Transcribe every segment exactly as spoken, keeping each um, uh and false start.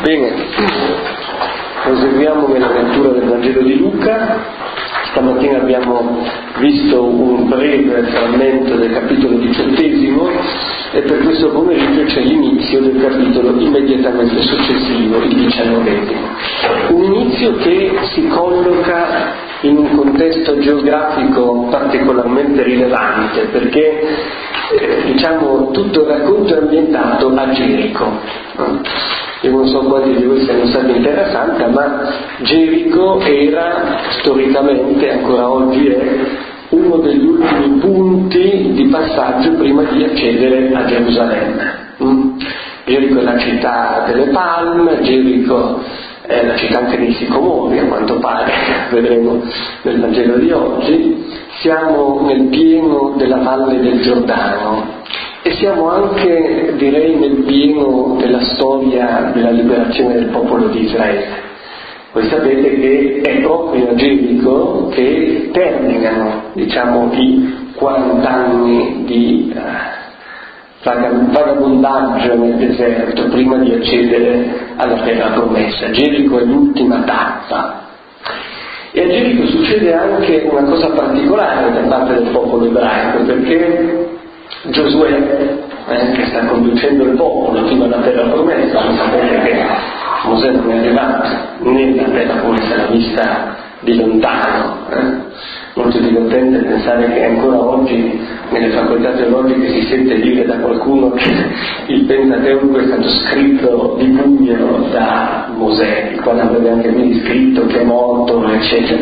Bene, proseguiamo nella lettura del Vangelo di Luca. Stamattina abbiamo visto un breve frammento del capitolo diciottesimo e per questo pomeriggio c'è l'inizio del capitolo immediatamente successivo, il diciannovesimo. Un inizio che si colloca in un contesto geografico particolarmente rilevante, perché eh, diciamo tutto il racconto è ambientato a Gerico. Io non so quanti di voi siano stati interessati, ma Gerico era storicamente, ancora oggi è, uno degli ultimi punti di passaggio prima di accedere a Gerusalemme. Mm? Gerico è la città delle palme, Gerico è la città anche dei sicomori, a quanto pare, vedremo nel Vangelo di oggi. Siamo nel pieno della valle del Giordano e siamo anche, direi, nel pieno della storia della liberazione del popolo di Israele. Voi sapete che è proprio a Gerico che terminano, diciamo, i quaranta anni di uh, vagabondaggio nel deserto prima di accedere alla terra promessa. Gerico è l'ultima tappa. E a Gerico succede anche una cosa particolare da parte del popolo ebraico, perché Giosuè, eh, che sta conducendo il popolo fino alla terra promessa, lo sapete che Mosè non è arrivato nella terra promessa, l'ha vista di lontano. Eh? Molto divertente pensare che ancora oggi nelle facoltà teologiche si sente dire da qualcuno che il Pentateuco è stato scritto di pugno da Mosè, il quale avrebbe anche quindi scritto che è morto, eccetera.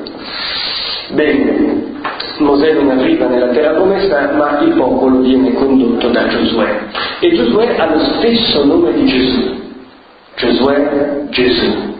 Bene, Mosè non arriva nella terra promessa, ma il popolo viene condotto da Giosuè. E Giosuè ha lo stesso nome di Gesù. Giosuè, Gesù.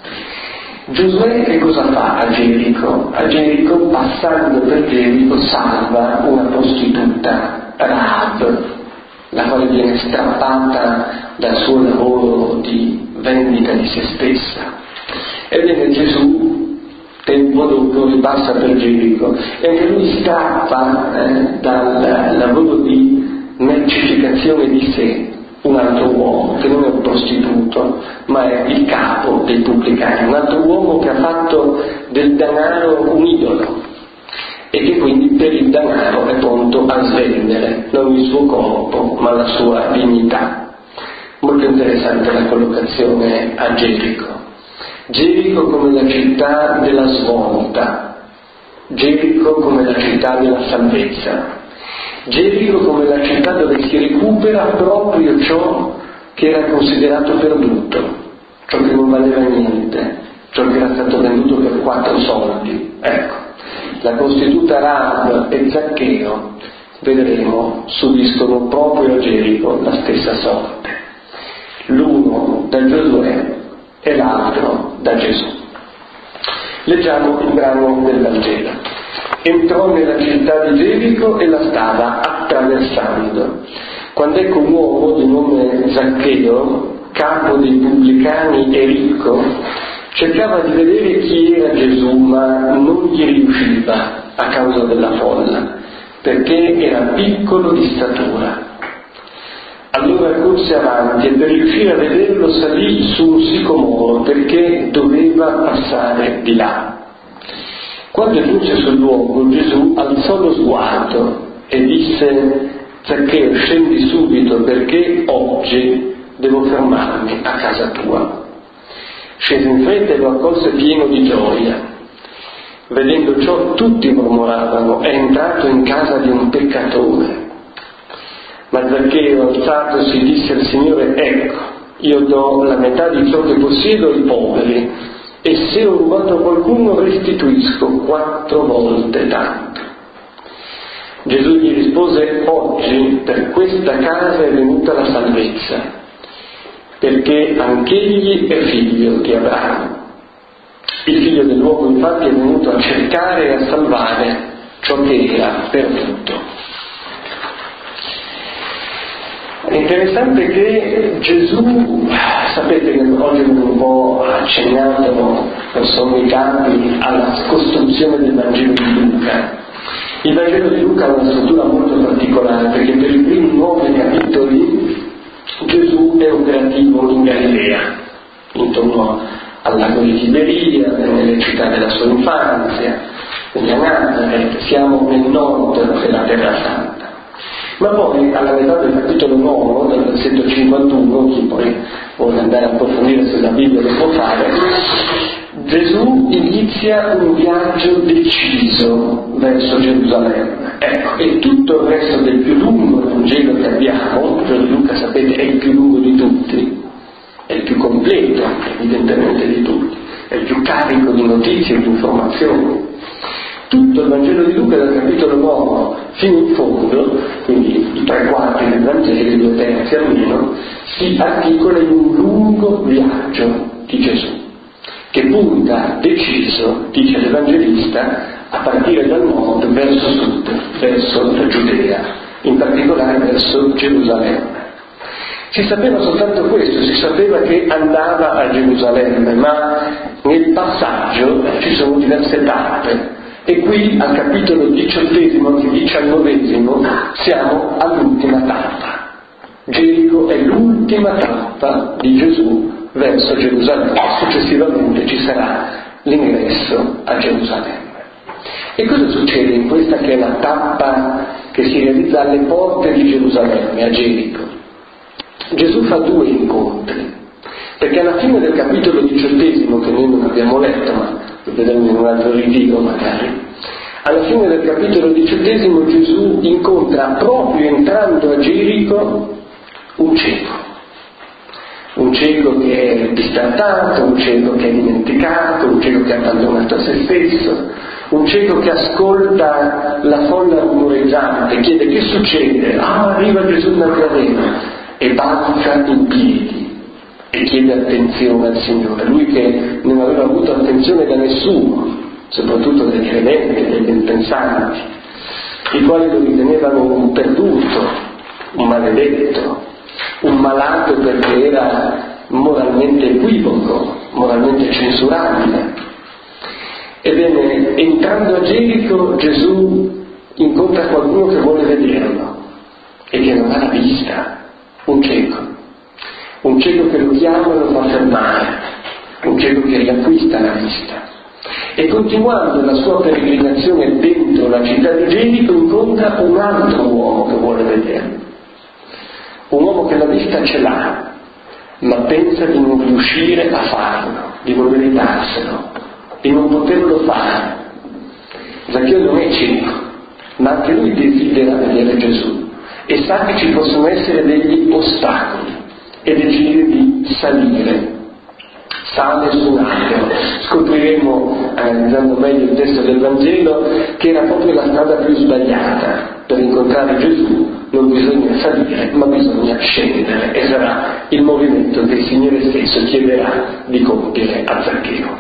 Giosuè che cosa fa a Gerico? A Gerico, passando per Gerico, salva una prostituta, Rahab, la quale viene strappata dal suo lavoro di vendita di se stessa. Ebbene Gesù, tempo dopo, ripassa per Gerico e anche lui strappa eh, dal lavoro di mercificazione di sé un altro uomo che non è un prostituto ma è il capo dei pubblicani, un altro uomo che ha fatto del denaro un idolo e che quindi per il denaro è pronto a svendere non il suo corpo ma la sua dignità. Molto interessante la collocazione a Gerico. Gerico come la città della svolta, Gerico come la città della salvezza, Gerico come la città dove si recupera proprio ciò che era considerato perduto, ciò che non valeva niente, ciò che era stato venduto per quattro soldi. Ecco, la prostituta Rahab e Zaccheo, vedremo, subiscono proprio a Gerico la stessa sorte. L'uno da Giosuè e l'altro da Gesù. Leggiamo il brano del Vangelo. Entrò nella città di Gerico e la stava attraversando, quando ecco un uomo di nome Zaccheo, capo dei pubblicani e ricco, cercava di vedere chi era Gesù, ma non gli riusciva a causa della folla, perché era piccolo di statura. Allora corse avanti e per riuscire a vederlo salì su un sicomoro, perché doveva passare di là. Quando giunse sul luogo, Gesù alzò lo sguardo e disse: Zaccheo, scendi subito, perché oggi devo fermarmi a casa tua. Scese in fretta e lo accolse pieno di gioia. Vedendo ciò tutti mormoravano: è entrato in casa di un peccatore. Ma Zaccheo, alzatosi, disse al Signore: ecco, io do la metà di ciò che possiedo ai poveri, e se ho rubato a qualcuno restituisco quattro volte tanto. Gesù gli rispose: oggi per questa casa è venuta la salvezza, perché anch'egli è figlio di Abramo. Il figlio dell'uomo infatti è venuto a cercare e a salvare ciò che era perduto. È interessante che Gesù, sapete che oggi abbiamo un po' accennato per sommi capi alla costruzione del Vangelo di Luca. Il Vangelo di Luca ha una struttura molto particolare, perché per i primi nove capitoli Gesù è operativo in Galilea, intorno al lago di Tiberia, nelle città della sua infanzia, quindi a Nazareth, siamo nel nord della Terra Santa. Ma poi, alla metà del capitolo nove, dal versetto cinquantuno, chi poi vuole andare a approfondire sulla Bibbia lo può fare, Gesù inizia un viaggio deciso verso Gerusalemme. Ecco, e tutto il resto del più lungo Vangelo che abbiamo, il di Luca sapete è il più lungo di tutti, è il più completo evidentemente di tutti, è il più carico di notizie e di informazioni. Tutto il Vangelo di Luca dal capitolo nove fino in fondo, quindi i tre quarti del Vangelo, i due terzi almeno, si articola in un lungo viaggio di Gesù, che punta deciso, dice l'Evangelista, a partire dal nord verso sud, verso la Giudea, in particolare verso Gerusalemme. Si sapeva soltanto questo, si sapeva che andava a Gerusalemme, ma nel passaggio ci sono diverse tappe. E qui al capitolo diciottesimo, anzi diciannovesimo, siamo all'ultima tappa. Gerico è l'ultima tappa di Gesù verso Gerusalemme. Successivamente ci sarà l'ingresso a Gerusalemme. E cosa succede in questa che è la tappa che si realizza alle porte di Gerusalemme, a Gerico? Gesù fa due incontri, perché alla fine del capitolo diciottesimo, che noi non abbiamo letto, ma lo vedremo in un altro ritiro magari, alla fine del capitolo diciottesimo Gesù incontra, proprio entrando a Gerico, un cieco. Un cieco che è bistrattato, un cieco che è dimenticato, un cieco che è abbandonato a se stesso, un cieco che ascolta la folla rumoreggiante, chiede che succede, ah arriva Gesù Nazareno, e balza in piedi e chiede attenzione al Signore. Lui che non aveva avuto attenzione da nessuno, soprattutto dai credenti, dai benpensanti, i quali lo ritenevano un perduto, un maledetto, un malato perché era moralmente equivoco, moralmente censurabile. Ebbene, entrando a Gerico, Gesù incontra qualcuno che vuole vederlo e che non ha la vista, un cieco, un cieco che lo chiama e lo fa fermare, un cieco che riacquista la vista. E continuando la sua peregrinazione dentro la città di Gerico incontra un altro uomo che vuole vederlo, un uomo che la vista ce l'ha, ma pensa di non riuscire a farlo, di non meritarselo, di non poterlo fare. Zaccheo non è cieco, ma anche lui desidera vedere Gesù e sa che ci possono essere degli ostacoli e decide di salire. Sale su un albero. Scopriremo, analizzando meglio il testo del Vangelo, che era proprio la strada più sbagliata. Per incontrare Gesù non bisogna salire, ma bisogna scendere, e sarà il movimento che il Signore stesso chiederà di compiere a Zaccheo.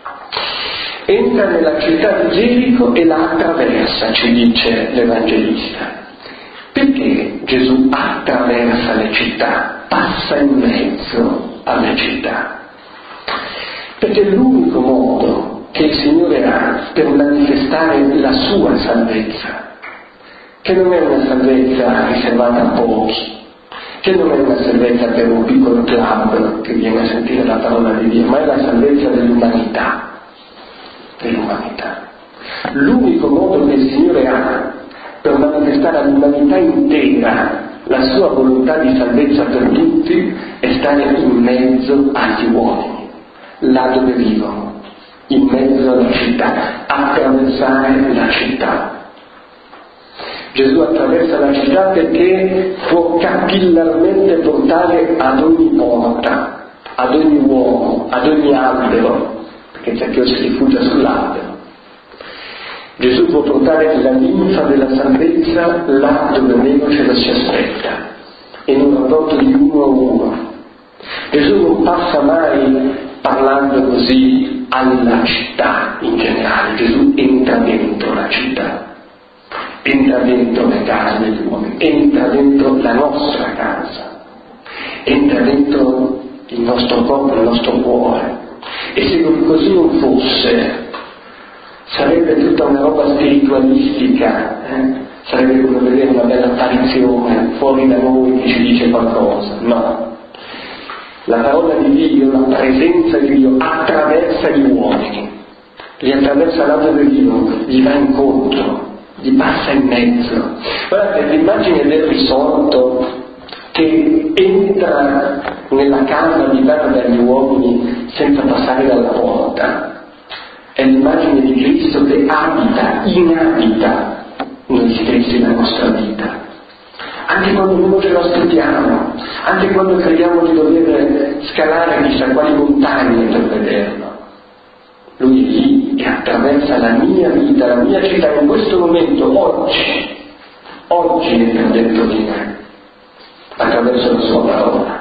Entra nella città di Gerico e la attraversa, ci dice l'Evangelista. Perché Gesù attraversa le città, passa in mezzo alle città? Perché è l'unico modo che il Signore ha per manifestare la sua salvezza, che non è una salvezza riservata a pochi, che non è una salvezza per un piccolo club che viene a sentire la parola di Dio, ma è la salvezza dell'umanità, dell'umanità. L'unico modo che il Signore ha per manifestare all'umanità intera la sua volontà di salvezza per tutti è stare in mezzo agli uomini, là dove vivono, in mezzo alla città, attraversare la città. Gesù attraversa la città perché può capillarmente portare ad ogni porta, ad ogni uomo, ad ogni albero, perché Zaccheo si rifugia sull'albero. Gesù può portare la ninfa della salvezza là dove meno ce la si aspetta, in un rapporto di uno a uno. Gesù non passa mai parlando così alla città in generale, Gesù entra dentro la città, entra dentro le case degli uomini, entra dentro la nostra casa, entra dentro il nostro corpo, il nostro cuore. E se così non fosse, sarebbe tutta una roba spiritualistica, eh? Sarebbe come vedere una bella apparizione fuori da noi che ci dice qualcosa. No, La parola di Dio, la presenza di Dio attraversa gli uomini, li attraversa l'audio di Dio, gli va incontro, gli passa in mezzo. Guardate, l'immagine del risorto che entra nella casa abitata dagli uomini senza passare dalla porta è l'immagine di Cristo che abita, inabita noi stessi la nostra vita. Anche quando non ce lo aspettiamo, anche quando crediamo di dover scalare chissà quali montagne per vederlo. Lui è lì e attraversa la mia vita, la mia città in questo momento, oggi, oggi entra dentro di me, attraverso la sua parola.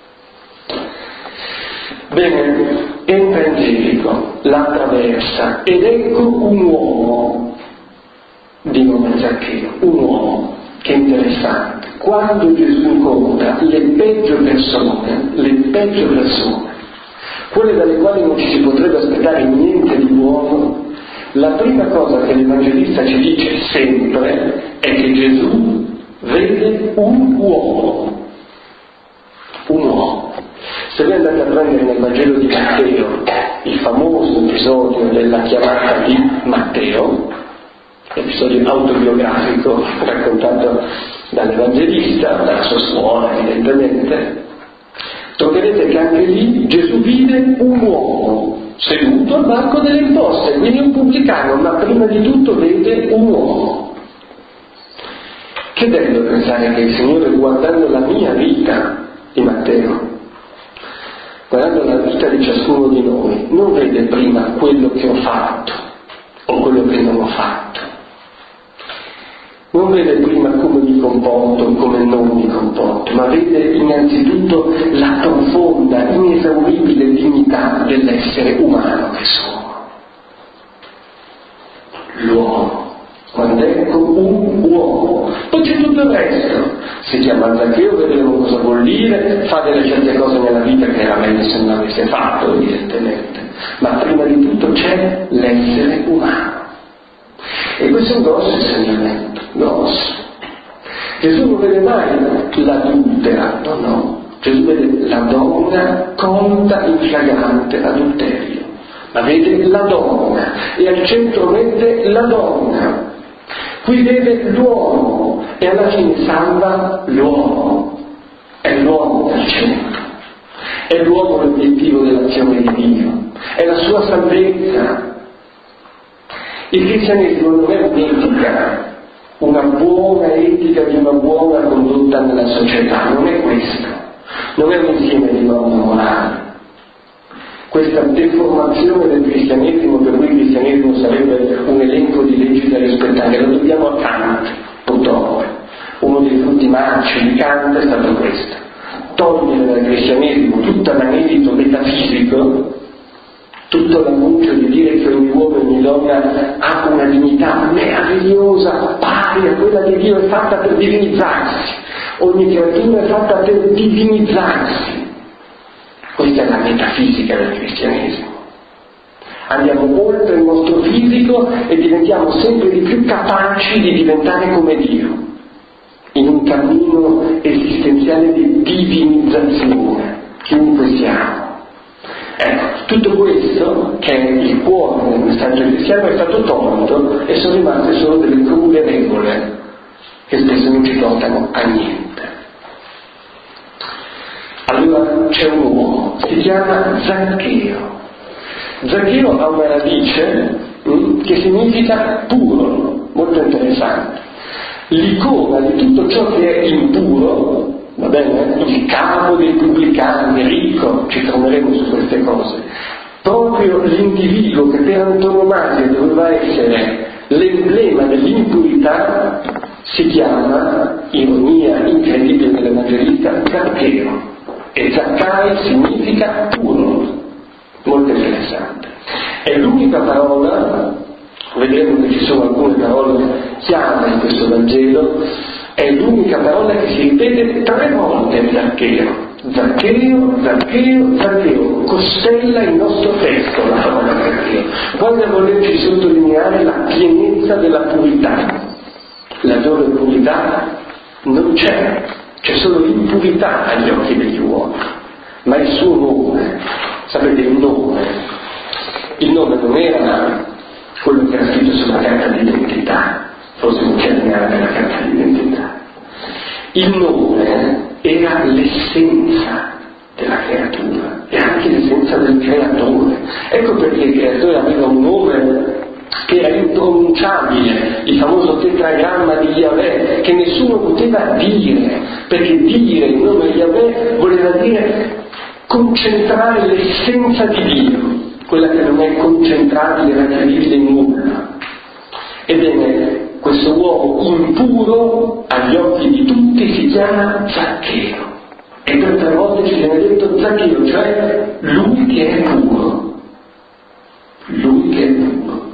Bene, entra in Gerico, la attraversa ed ecco un uomo di nome Zaccheo, un uomo. Che interessante, quando Gesù incontra le peggio persone, le peggio persone, quelle dalle quali non ci si potrebbe aspettare niente di buono, la prima cosa che l'Evangelista ci dice sempre è che Gesù vede un uomo, un uomo. Se voi andate a prendere nel Vangelo di Matteo il famoso episodio della chiamata di Matteo, episodio autobiografico raccontato dall'Evangelista, dalla sua scuola evidentemente, troverete che anche lì Gesù vide un uomo seduto al banco delle imposte, quindi un pubblicano, ma prima di tutto vede un uomo. Che bello pensare che il Signore, guardando la mia vita di Matteo, guardando la vita di ciascuno di noi, non vede prima quello che ho fatto o quello che non ho fatto. Non vede prima come mi comporto o come non mi comporto, ma vede innanzitutto la profonda, inesauribile dignità dell'essere umano che sono. L'uomo. Quando ecco un uomo. Poi c'è tutto il resto. Si chiama Zaccheo, vedremo cosa vuol dire, fa delle certe cose nella vita che era meglio se non avesse fatto, evidentemente. Ma prima di tutto c'è l'essere umano. E questo è un grosso insegnamento, grosso. Gesù non vede mai l'adultera, no, no. Gesù vede la donna colta in flagrante adulterio, ma vede la donna e al centro mette la donna. Qui vede l'uomo e alla fine salva l'uomo. È l'uomo al centro. È l'uomo l'obiettivo dell'azione di Dio. È la sua salvezza. Il cristianesimo non è un'etica, una buona etica di una buona condotta nella società, non è questo, non è un insieme di norme morali. Questa deformazione del cristianesimo, per cui il cristianesimo sarebbe un elenco di leggi da rispettare, lo dobbiamo a Kant, purtroppo. Uno dei frutti marci di Kant è stato questo: togliere dal cristianesimo tutto l'anelito metafisico, tutto l'annuncio di dire che ogni uomo e ogni donna ha una dignità meravigliosa, pari a quella di Dio, è fatta per divinizzarsi. Ogni creatura è fatta per divinizzarsi. Questa è la metafisica del cristianesimo. Andiamo oltre il nostro fisico e diventiamo sempre di più capaci di diventare come Dio, in un cammino esistenziale di divinizzazione, chiunque siamo. Ecco, tutto questo, che è il cuore del messaggio cristiano, è stato tolto e sono rimaste solo delle crude regole che spesso non ci portano a niente. Allora c'è un uomo, si chiama Zaccheo. Zaccheo ha una radice mh, che significa puro, molto interessante. L'icona di tutto ciò che è impuro, va bene? Il capo dei pubblicani, ricco, ci torneremo su queste cose. Proprio l'individuo che per antonomasia doveva essere l'emblema dell'impurità si chiama, ironia incredibile dell'Evangelista, Zaccheo. E Zaccai significa puro, molto interessante. È l'unica parola, vedremo che ci sono alcune parole chiave in questo Vangelo, è l'unica parola che si ripete tre volte: Zaccheo, Zaccheo, Zaccheo, Zaccheo, costella il nostro testo la parola Zaccheo, quasi a volerci sottolineare la pienezza della purità, laddove purità non c'è. C'è solo l'impurità agli occhi degli uomini. ma il suo nome, sapete il nome, il nome non era quello che era scritto sulla carta d'identità, forse non c'era neanche la carta d'identità, il nome era l'essenza della creatura e anche l'essenza del creatore. Ecco perché il creatore aveva un nome che era impronunciabile, il famoso tetragramma di Yahweh, che nessuno poteva dire, perché dire il nome di Yahweh voleva dire concentrare l'essenza di Dio, quella che non è concentrabile, raggiungibile in nulla. Ebbene, questo uomo impuro agli occhi di tutti si chiama Zaccheo, e per tre volte ci viene detto Zaccheo, cioè lui che è puro, lui che è puro,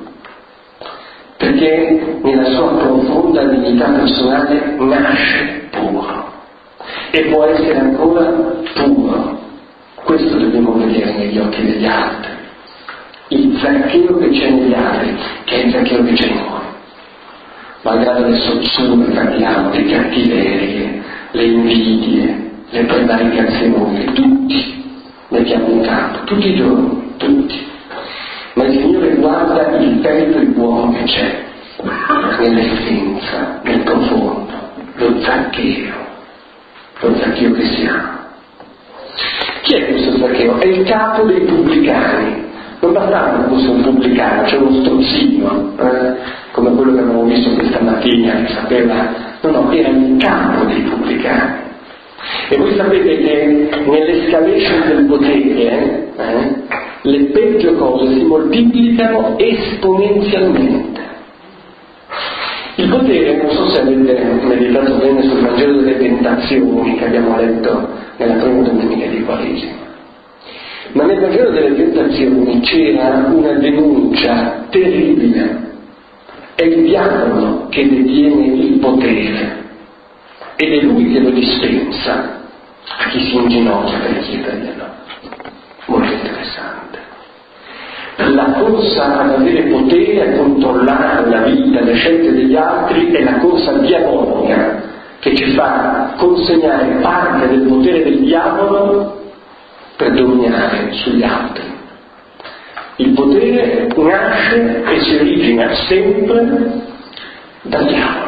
perché nella sua profonda dignità personale nasce puro e può essere ancora puro. Questo dobbiamo vedere negli occhi degli altri, il Zaccheo che c'è negli altri, che è il Zaccheo che c'è in noi, malgrado le sozzure che abbiamo, le cattiverie, le invidie, le prevaricazioni, che tutti mettiamo in campo, tutti i giorni, tutti. Ma il Signore guarda il bello e il buono che c'è nell'essenza, nel profondo, lo Zaccheo, lo Zaccheo che siamo. Chi è questo Zaccheo? È il capo dei pubblicani. Non bastava che fosse un pubblicano, c'è uno strozzino, eh? come quello che abbiamo visto questa mattina, che sapeva, no, no, era il capo dei pubblicani. E voi sapete che nell'escalation del potere eh, le peggio cose si moltiplicano esponenzialmente. Il potere, non so se avete meditato bene sul Vangelo delle tentazioni che abbiamo letto nella prima domenica di Quaresima, ma nel Vangelo delle tentazioni c'era una denuncia terribile. È il diavolo che detiene il potere ed è lui che lo dispensa a chi si inginocchia per chiederglielo. Molto interessante. La corsa ad avere potere, a controllare la vita, le scelte degli altri, è la corsa diabolica che ci fa consegnare parte del potere del diavolo per dominare sugli altri. Il potere nasce e si origina sempre dal diavolo.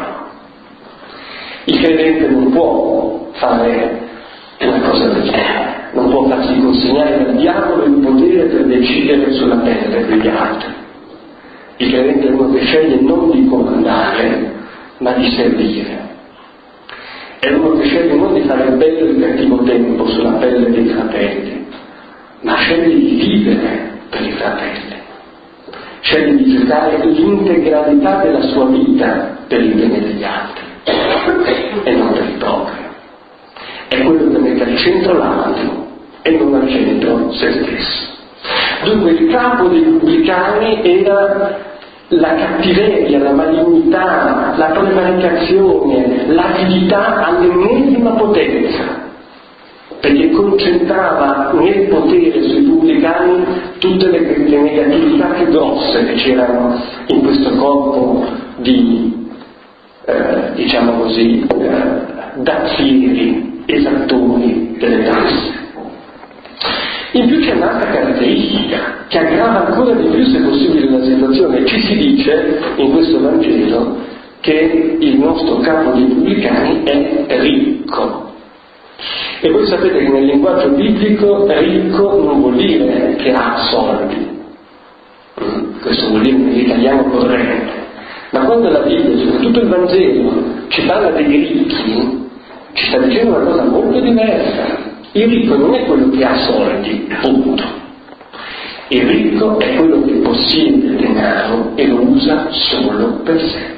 Il credente non può fare una cosa del genere, non può farsi consegnare dal diavolo il potere per decidere sulla pelle degli altri. Il credente è uno che sceglie non di comandare, ma di servire. È uno che sceglie non di fare il bello e il cattivo tempo sulla pelle dei fratelli, ma sceglie di vivere per i fratelli. Sceglie di giocare l'integralità della sua vita per il bene degli altri e non per il proprio. È quello che mette al centro l'altro e non al centro se stesso. Dunque il capo dei pubblicani era la cattiveria, la malignità, la prevaricazione, l'avidità all'ennesima potenza, perché concentrava nel potere sui pubblicani tutte le, le negatività più grosse che c'erano in questo corpo di, eh, diciamo così, eh, dazzieri, esattori delle tasse. In più c'è un'altra caratteristica che aggrava ancora di più, se possibile, la situazione. Ci si dice in questo Vangelo che il nostro capo dei pubblicani è ricco. E voi sapete che nel linguaggio biblico ricco non vuol dire che ha soldi, questo vuol dire nell'italiano corrente, ma quando la Bibbia, soprattutto il Vangelo, ci parla dei ricchi, ci sta dicendo una cosa molto diversa. Il ricco non è quello che ha soldi, punto. Il ricco è quello che possiede denaro e lo usa solo per sé.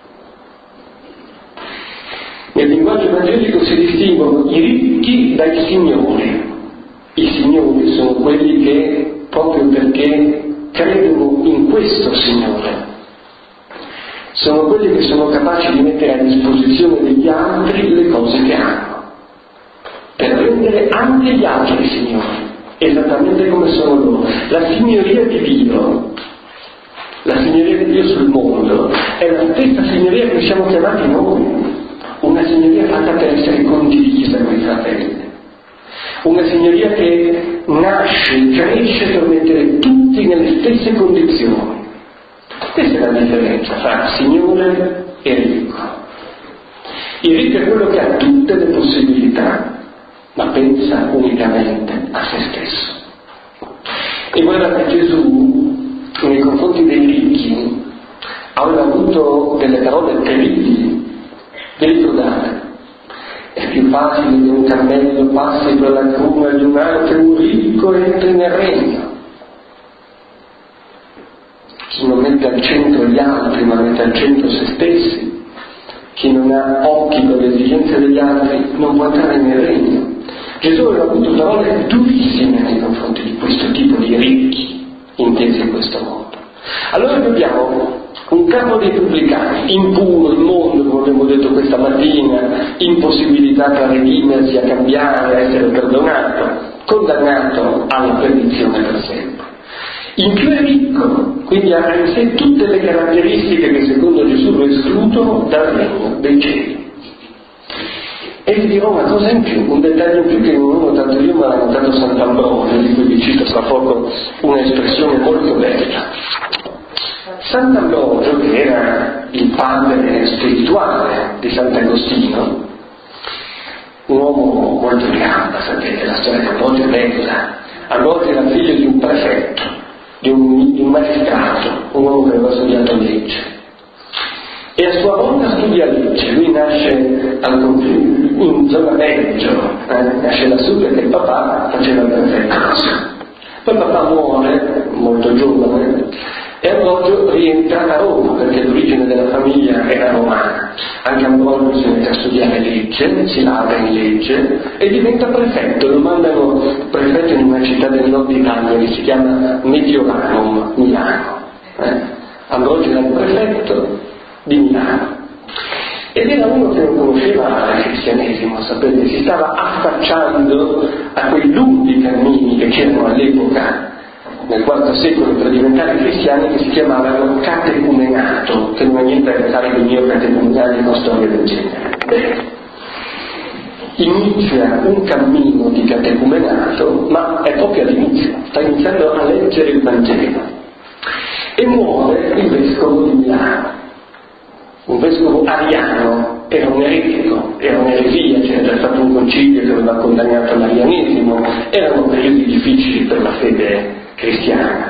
Nel linguaggio evangelico si distinguono i ricchi dai signori. I signori sono quelli che, proprio perché credono in questo Signore, sono quelli che sono capaci di mettere a disposizione degli altri le cose che hanno, per rendere anche gli altri signori, esattamente come sono loro. La signoria di Dio, la signoria di Dio sul mondo, è la stessa signoria che siamo chiamati noi, una signoria fatta per essere condivisa con i fratelli, una signoria che nasce, cresce per mettere tutti nelle stesse condizioni. Questa è la differenza tra signore e ricco. Il ricco è quello che ha tutte le possibilità, ma pensa unicamente a se stesso. E guardate, Gesù nei confronti dei ricchi aveva avuto delle parole terribili. Ve le ricordate? È più facile che un cammello passi per la cruna di un altro, un ricco entri nel regno. Chi non mette al centro gli altri ma mette al centro se stessi, chi non ha occhi per le esigenze degli altri non può entrare nel regno. Gesù aveva avuto parole durissime nei confronti di questo tipo di ricchi, intesi in questo modo. Allora abbiamo un capo dei pubblicani, impuro, immondo, come abbiamo detto questa mattina, impossibilitato a redimersi, a cambiare, a essere perdonato, condannato alla perdizione per sempre. In più è ricco, quindi ha in sé tutte le caratteristiche che secondo Gesù lo escludono dal regno dei cieli. E vi dirò una cosa in più, un dettaglio in più che non ho notato io, ma l'ha notato Sant'Ambrogio, di cui vi cito fra poco un'espressione molto bella. Sant'Ambrogio, che era il padre spirituale di Sant'Agostino, un uomo molto in gamba, sapete, la storia di Ambrogio è bella. Ambrogio era figlio di un prefetto, di un, di un magistrato, un uomo che aveva studiato legge. E a sua volta studia legge, lui nasce al confine, in zona Veneto, eh? nasce lassù perché il papà faceva il prefetto. Poi il papà muore, molto giovane, e Ambrogio rientra a Roma perché l'origine della famiglia era romana. Anche Ambrogio si mette a studiare legge, si laurea in legge e diventa prefetto. Lo mandano prefetto in una città del nord Italia che si chiama Mediolanum, Milano. Eh? Ambrogio era il prefetto di Milano ed era uno che non conosceva il cristianesimo, sapete, si stava affacciando a quei lunghi cammini che c'erano all'epoca nel quarto secolo per diventare cristiani, che si chiamavano catecumenato, che non ha niente a che fare con il mio catecumenale con storia del genere. Beh, inizia un cammino di catecumenato, ma è proprio all'inizio, sta iniziando a leggere il Vangelo e muore il vescovo di Milano. Un vescovo ariano, era un eretico, era un'eresia, c'era stato un concilio che aveva condannato l'arianesimo, erano periodi difficili per la fede cristiana.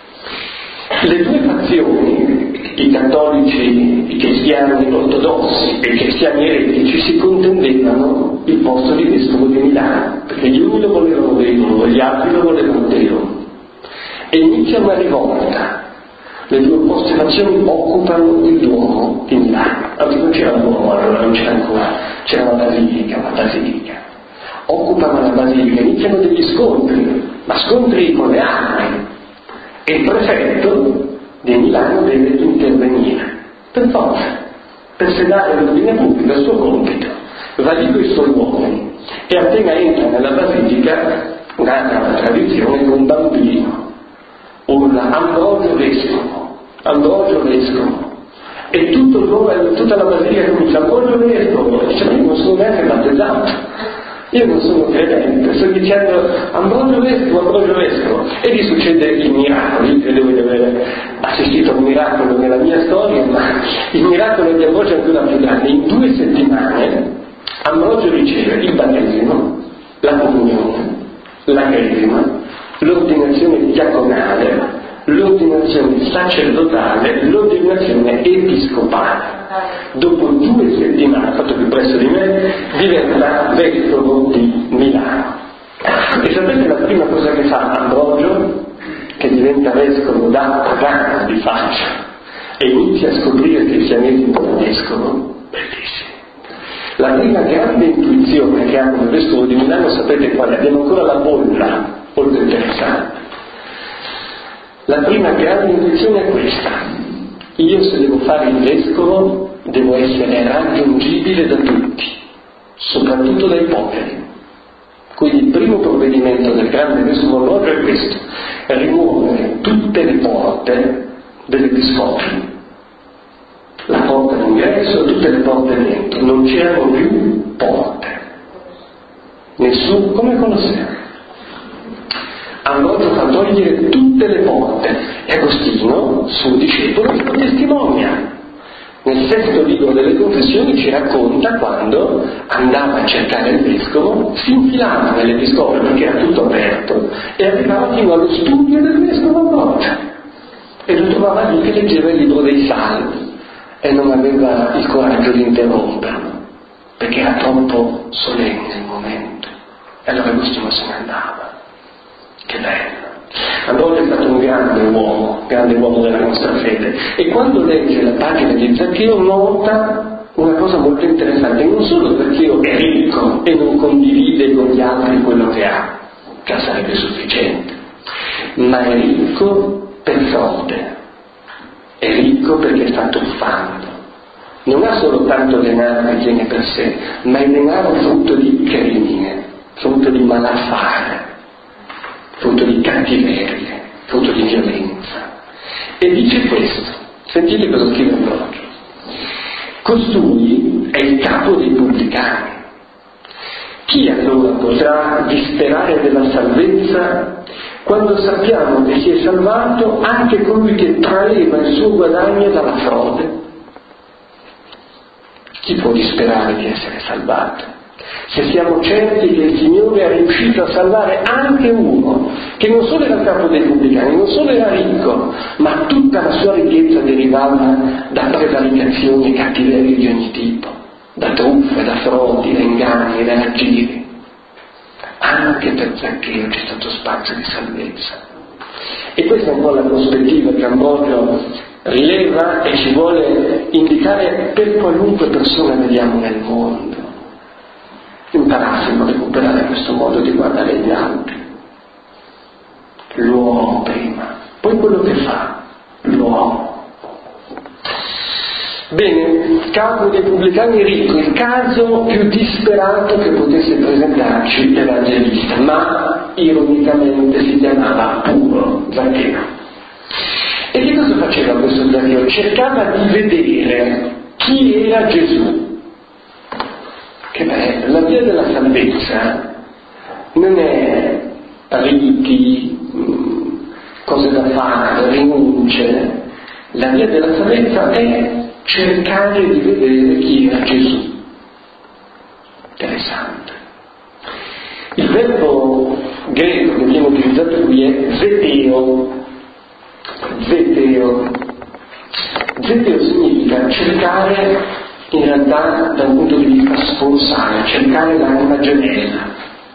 Le due fazioni, i cattolici, i cristiani ortodossi e i cristiani eretici, si contendevano il posto di vescovo di Milano, perché gli uni lo volevano vescovo, gli altri lo volevano Teo. E inizia una rivolta. Le due opposte fazioni occupano il Duomo di Milano. Allora, non c'era il Duomo, allora non c'era ancora, c'era la Basilica, la Basilica. Occupano la Basilica, iniziano degli scontri, ma scontri con le armi. E il prefetto di Milano deve intervenire, per forza, per sedare l'ordine pubblico, è il suo compito. Va lì con i suoi uomini e appena entra nella Basilica, nata la tradizione, con un bambino urla Ambrogio vescovo, Ambrogio vescovo, e tutto il, tutta la Basilica comincia Ambrogio vescovo, e dice ma io non sono neanche battezzato, io non sono credente, sto dicendo Ambrogio vescovo, Ambrogio vescovo, e gli succede il miracolo. Io credo di aver assistito a un miracolo nella mia storia, ma il miracolo di Ambrogio è ancora più grande. In due settimane Ambrogio riceve il battesimo, la comunione, la cresima, l'ordinazione diaconale, l'ordinazione sacerdotale, l'ordinazione episcopale. Dopo due settimane, fatto più presto di me, diventa vescovo di Milano. E sapete la prima cosa che fa Ambrogio, che diventa vescovo da pagano di faccia e inizia a scoprire il cristianesimo da vescovo? Bellissimo. La prima grande intuizione che ha come vescovo di Milano, sapete qual è? Abbiamo ancora la bolla, molto interessante. La prima grande intuizione è questa: io se devo fare il vescovo devo essere raggiungibile da tutti, soprattutto dai poveri. Quindi il primo provvedimento del grande vescovo Ambrogio è questo: rimuovere tutte le porte dell'episcopio, la porta d'ingresso e tutte le porte dentro, non c'erano più porte. Nessuno, come Colosseo. Ambrogio fa togliere tutte le porte e Agostino, suo discepolo, lo testimonia. Nel sesto libro delle Confessioni ci racconta quando andava a cercare il vescovo, si infilava nell'episcopio perché era tutto aperto e arrivava fino allo studio del vescovo Ambrogio e lo trovava lì che leggeva il libro dei Salmi e non aveva il coraggio di interromperlo perché era troppo solenne il momento. E allora Agostino se ne andava. Che bello! Ambrogio è stato un grande uomo, grande uomo della nostra fede, e quando legge la pagina di Zaccheo nota una cosa molto interessante: non solo Zaccheo è ricco e non condivide con gli altri quello che ha, già sarebbe sufficiente, ma è ricco per frode, è ricco perché sta truffando. Non ha solo tanto denaro che tiene per sé, ma è denaro frutto di crimine, frutto di malaffare, frutto di cattiverie, frutto di violenza. E dice questo, sentite cosa scrive Ambrogio: costui è il capo dei pubblicani. Chi allora potrà disperare della salvezza quando sappiamo che si è salvato anche colui che traeva il suo guadagno dalla frode? Chi può disperare di essere salvato se siamo certi che il Signore è riuscito a salvare anche uno che non solo era il capo dei pubblicani, non solo era ricco, ma tutta la sua ricchezza derivava da prevaricazioni e cattiverie di ogni tipo, da truffe, da frodi, da inganni, da raggiri. Anche per Zaccheo c'è stato spazio di salvezza. E questa è un po' la prospettiva che Ambrogio rileva e ci vuole indicare per qualunque persona vediamo nel mondo. Imparassimo a recuperare questo modo di guardare gli altri, l'uomo prima, poi quello che fa, l'uomo. Bene, capo dei pubblicani ricco, il caso più disperato che potesse presentarci l'Evangelista, ma ironicamente si chiamava puro Zaccheo. E che cosa faceva questo Zaccheo? Cercava di vedere chi era Gesù. Che bello, la via della salvezza non è riti, cose da fare, rinunce. La via della salvezza è cercare di vedere chi era Gesù. Interessante. Il verbo greco che viene utilizzato qui è zeteo. Zeteo. Zeteo significa cercare, in realtà da un punto di vista sponsale, cercare l'anima gemella.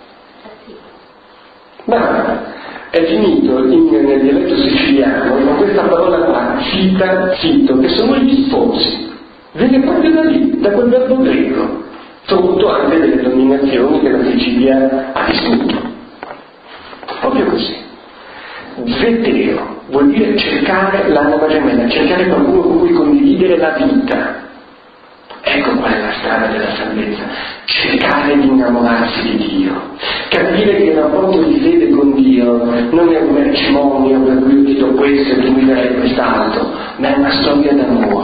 Ma è finito in, nel dialetto siciliano con questa parola qua, cita, cito, che sono gli sposi. Viene proprio da lì, da quel verbo greco, frutto anche delle dominazioni che la Sicilia ha vissuto. Proprio così. Zeteo vuol dire cercare l'anima gemella, cercare qualcuno con cui condividere la vita. Ecco qual è la strada della salvezza: cercare di innamorarsi di Dio, capire che il rapporto di fede con Dio non è un mercimonio per cui io ti do questo e tu mi darai quest'altro, ma è una storia d'amore,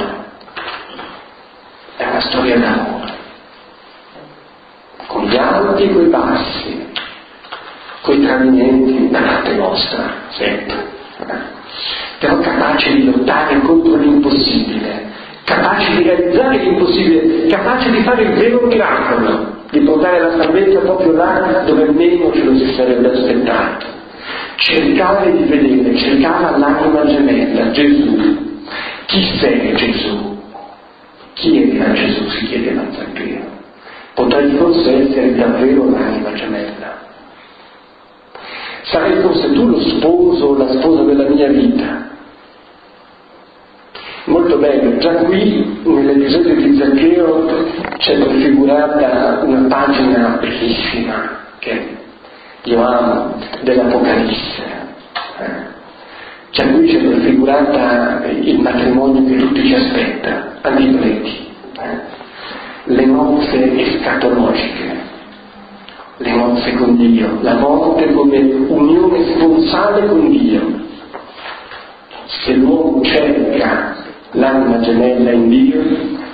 è una storia d'amore, con gli alti e coi bassi, coi tradimenti da parte nostra, sempre, però capace di lottare contro l'impossibile, capace di realizzare l'impossibile, capace di fare il vero miracolo, di portare la salvezza proprio là dove meno ce lo si sarebbe aspettato. Cercare di vedere, cercare l'anima gemella, Gesù. Chi sei Gesù? Chi era Gesù? Si chiedeva a Zaccheo. Potrai forse essere davvero l'anima gemella? Sarai forse tu lo sposo o la sposa della mia vita? Molto bello, già qui nell'episodio di Zaccheo c'è prefigurata una pagina bellissima che io amo, dell'Apocalisse. Già qui c'è prefigurata il matrimonio che tutti ci aspetta, antipreti, le nozze escatologiche, le nozze con Dio, la morte come unione sponsale con Dio. Se l'uomo cerca l'anima gemella in Dio,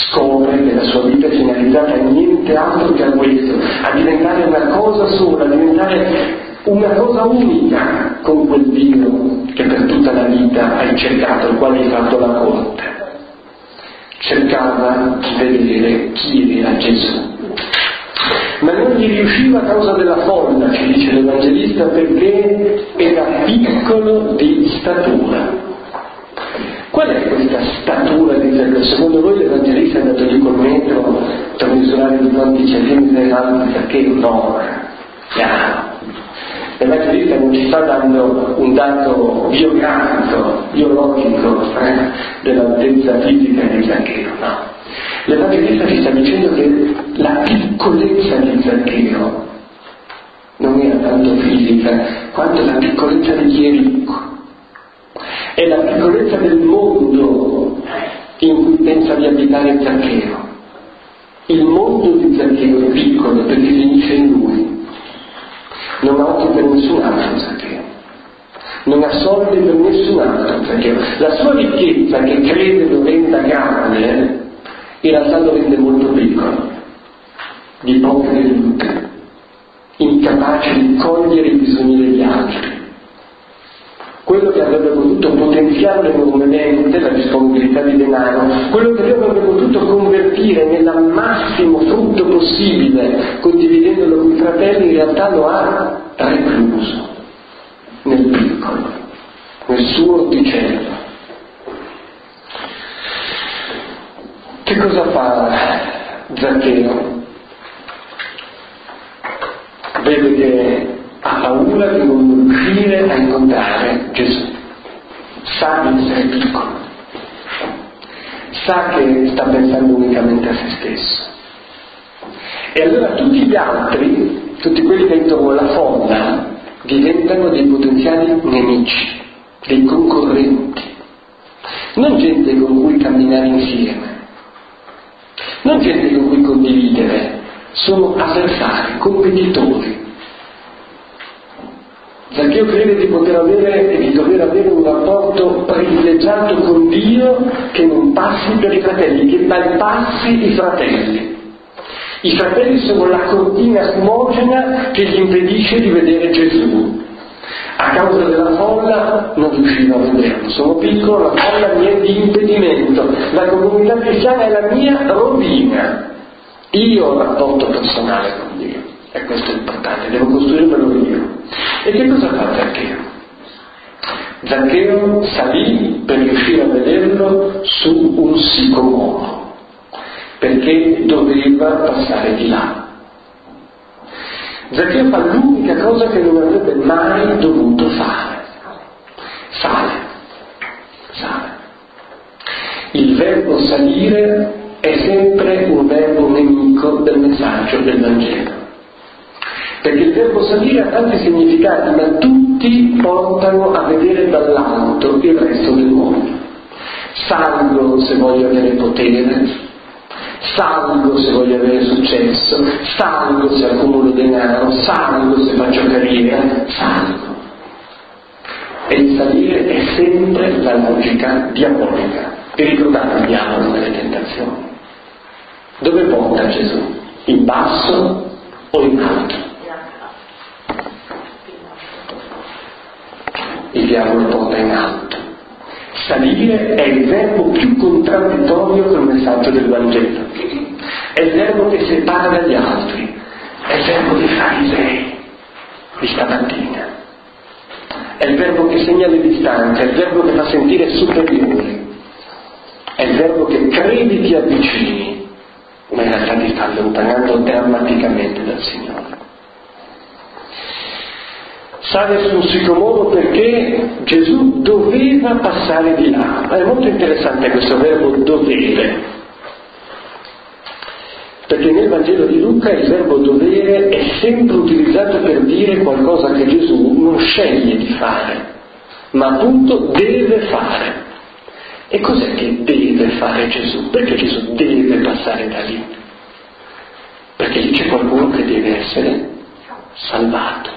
scopre che la sua vita è finalizzata a niente altro che a questo, a diventare una cosa sola, a diventare una cosa unica con quel Dio che per tutta la vita hai cercato, al quale hai fatto la corte. Cercava di vedere chi era Gesù. Ma non gli riusciva a causa della folla, ci dice l'Evangelista, perché era piccolo di statura. Qual è questa statura di Zaccheo? Secondo voi l'Evangelista è andato lì col metro per misurare di quanti centimetri alti di Zaccheo? No, chiaro. L'Evangelista non ci sta dando un dato biografico, biologico eh, dell'altezza fisica di Zaccheo, no. L'Evangelista ci sta dicendo che la piccolezza di Zaccheo non era tanto fisica quanto la piccolezza di chi è ricco. È la piccolezza del mondo in cui pensa di abitare Zaccheo. Il mondo di Zaccheo è piccolo perché finisce in lui. Non ha occhi per nessun altro Zaccheo. Non ha soldi per nessun altro Zaccheo. La sua ricchezza, che crede lo renda grande, in realtà lo rende molto piccolo, di poche vedute, incapace di cogliere i bisogni degli altri. Quello che avrebbe potuto potenziare enormemente la disponibilità di denaro, quello che avrebbe potuto convertire nel massimo frutto possibile, condividendolo con i fratelli, in realtà lo ha recluso nel piccolo, nel suo orticello. Che cosa fa Zaccheo? Vede che ha paura di non riuscire a incontrare Gesù. Sa di essere piccolo. Sa che sta pensando unicamente a se stesso. E allora tutti gli altri, tutti quelli che intorno alla folla, diventano dei potenziali nemici, dei concorrenti. Non gente con cui camminare insieme. Non gente con cui condividere, sono avversari, competitori. Zaccheo crede di poter avere e di dover avere un rapporto privilegiato con Dio che non passi per i fratelli, che bypassi i fratelli. I fratelli sono la cortina fumogena che gli impedisce di vedere Gesù. A causa della folla non riuscivo a vederlo, sono piccolo, la folla mi è di impedimento, la comunità cristiana è la mia rovina. Io ho un rapporto personale con Dio, e questo è importante, devo costruirmelo io. E che cosa fa Zaccheo? Zaccheo salì per riuscire a vederlo su un sicomoro, perché doveva passare di là. Zaccheo fa l'unica cosa che non avrebbe mai dovuto fare. Sale. Sale. Il verbo salire è sempre un verbo nemico del messaggio del Vangelo. Perché il verbo salire ha tanti significati, ma tutti portano a vedere dall'alto il resto del mondo. Salgo se voglio avere potere, salgo se voglio avere successo, salgo se accumulo denaro, salgo se faccio carriera, salgo. E il salire è sempre la logica diabolica. E ricordate il diavolo nelle tentazioni. Dove porta Gesù? In basso o in alto? Il diavolo porta in alto. Salire è il verbo più contraddittorio col messaggio del Vangelo. È il verbo che separa dagli altri. È il verbo dei farisei di stamattina. È il verbo che segna le distanze, è il verbo che fa sentire superiori. È il verbo che credi ti avvicini, ma in realtà ti sta allontanando drammaticamente dal Signore. Sale sul sicomoro perché Gesù doveva passare di là. È molto interessante questo verbo dovere, perché nel Vangelo di Luca il verbo dovere è sempre utilizzato per dire qualcosa che Gesù non sceglie di fare, ma appunto deve fare. E cos'è che deve fare Gesù? Perché Gesù deve passare da lì? Perché lì c'è qualcuno che deve essere salvato.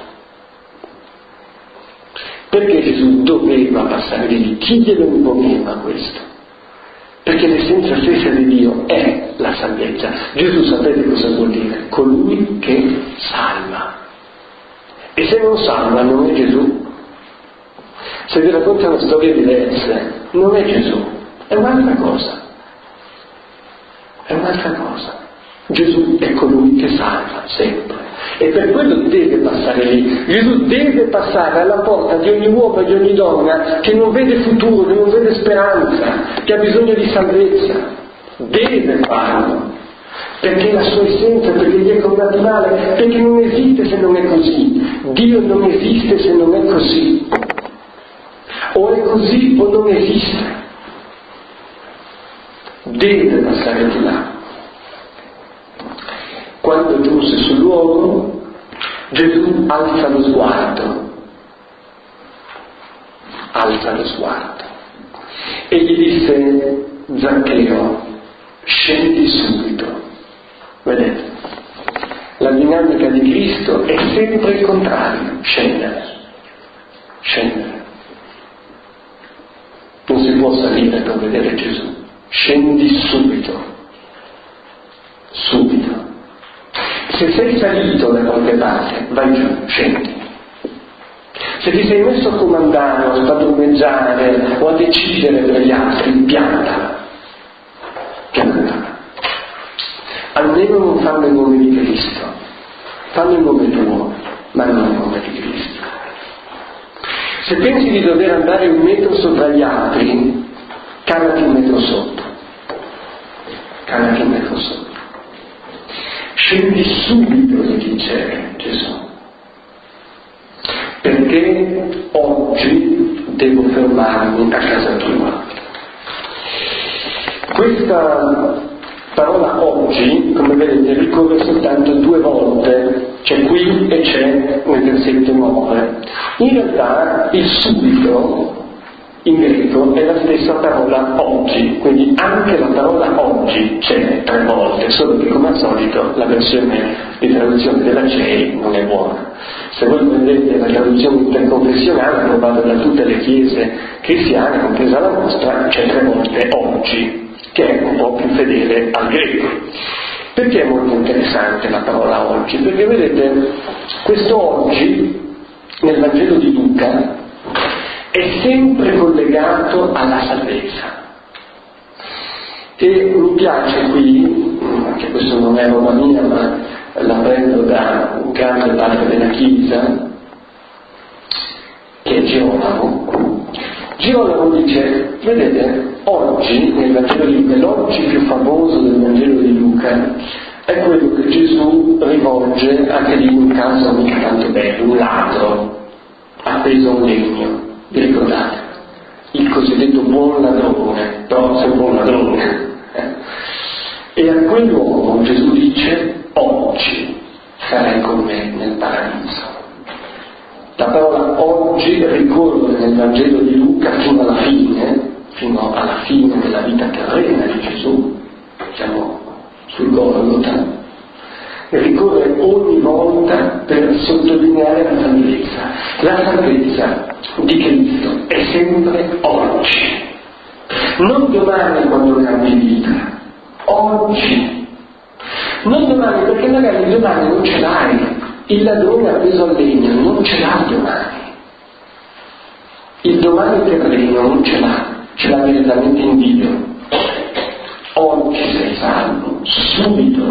Perché Gesù doveva passare di lì? Chi glielo imponeva questo? perché l'essenza stessa di Dio è la salvezza. Gesù sapete cosa vuol dire? Colui che salva. E se non salva non è Gesù. Se vi raccontano storie diverse, non è Gesù, è un'altra cosa. È un'altra cosa. Gesù è colui che salva sempre. E per quello deve passare lì. Gesù deve passare alla porta di ogni uomo e di ogni donna che non vede futuro, che non vede speranza, che ha bisogno di salvezza. Deve farlo. Perché è la sua essenza, perché gli è connaturale, perché non esiste se non è così. Dio non esiste se non è così. O è così o non esiste. Deve passare di là. Quando giunse sul luogo, Gesù alza lo sguardo, alza lo sguardo e gli disse: Zaccheo, scendi subito. Vedete, la dinamica di Cristo è sempre il contrario: scendere, scendere. Non si può salire per vedere Gesù, scendi subito, subito. Se sei salito da qualche parte, vai giù, scendi. Se ti sei messo a comandare, o a spadroneggiare, o a decidere per gli altri, piantala. Piantala. Almeno non fanno il nome di Cristo. Fanno il nome tuo, ma non il nome di Cristo. Se pensi di dover andare un metro sopra gli altri, calati un metro sotto. Calati un metro sotto. Scendi subito, gli dice Gesù, perché oggi devo fermarmi a casa tua. Questa parola oggi, come vedete, ricorre soltanto due volte, c'è qui e c'è nel versetto nove. In realtà il subito in greco è la stessa parola oggi, quindi anche la parola oggi c'è tre volte, solo che come al solito la versione di traduzione della C E I non è buona. Se voi prendete la traduzione interconfessionale trovate da tutte le chiese cristiane, compresa la nostra, c'è tre volte oggi, che è un po' più fedele al greco. Perché è molto interessante la parola oggi? Perché vedete, questo oggi nel Vangelo di Luca è sempre collegato alla salvezza. E mi piace qui, anche questo non è roba mia, ma la prendo da un grande padre della Chiesa, che è Girolamo. Girolamo dice, vedete, oggi, nel Vangelo di Luca, l'oggi più famoso del Vangelo di Luca, è quello che Gesù rivolge anche lì in un caso mica tanto bello, un ladro appeso a un legno. Vi ricordate? Il cosiddetto buon ladrone, però sei un buon ladrone. Eh? E a quell'uomo Gesù dice: oggi sarai con me nel paradiso. La parola oggi ricorre nel Vangelo di Luca fino alla fine, fino alla fine della vita terrena di Gesù, siamo sul Golgota, e ricorre ogni volta per sottolineare la salvezza. La salvezza di Cristo è sempre oggi, non domani quando cambi vita, oggi. Non domani, perché magari domani non ce l'hai, il ladrone appeso al legno non ce l'ha domani, il domani terreno non ce l'ha, ce l'ha direttamente in Dio. Oggi sei salvo, subito,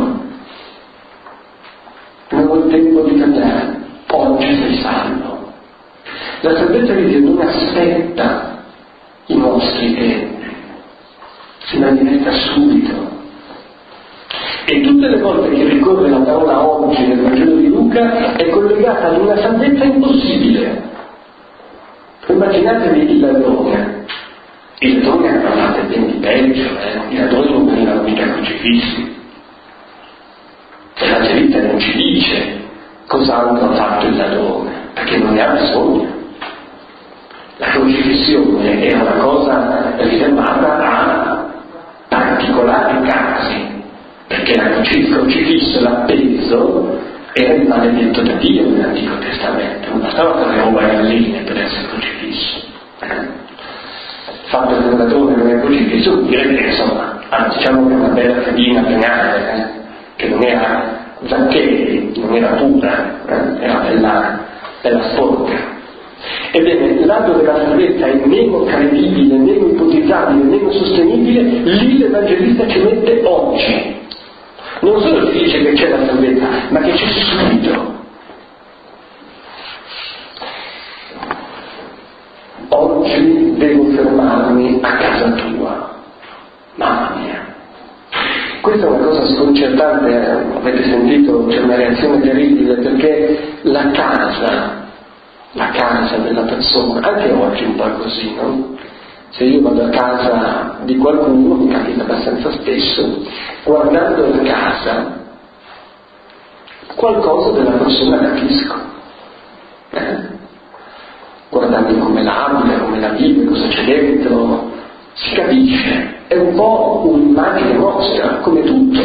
non ho il tempo di cambiare, oggi sei salvo. La salvezza di Dio non aspetta i nostri tempi, si manifesta subito. E tutte le volte che ricorre la parola oggi nel Vangelo di Luca è collegata ad una salvezza impossibile. Immaginatevi il ladrone. I ladroni hanno parlato ben di peggio, eh? I ladroni non venivano mica crocifissi. L'Evangelista non ci dice cos'altro ha fatto il ladrone, perché non ne ha bisogno. La crocifissione è una cosa riservata a particolari casi, perché il crocifisso, l'appeso, era il maledetto da Dio nell'Antico Testamento, non bastava fare roba galline per essere crocifisso. Il fatto che un ladrone non è crocifisso, direi che insomma, diciamo che è una bella fedina penale, eh, che non era Zacchei, non era pura, eh, era bella, bella sporca. Ebbene, là dove la salvezza è meno credibile, meno ipotizzabile, meno sostenibile, lì l'Evangelista ci mette oggi. Non solo ci dice che c'è la salvezza, ma che c'è subito. Oggi devo fermarmi a casa tua. Mamma mia. Questa è una cosa sconcertante, avete sentito, c'è una reazione terribile, perché la casa, la casa della persona, anche oggi un po' è così, no? Se io vado a casa di qualcuno, mi capita abbastanza spesso, guardando la casa, qualcosa della persona capisco. Eh? Guardando come la abita, come la vive, cosa c'è dentro, si capisce, è un po' un'immagine nostra, come tutto,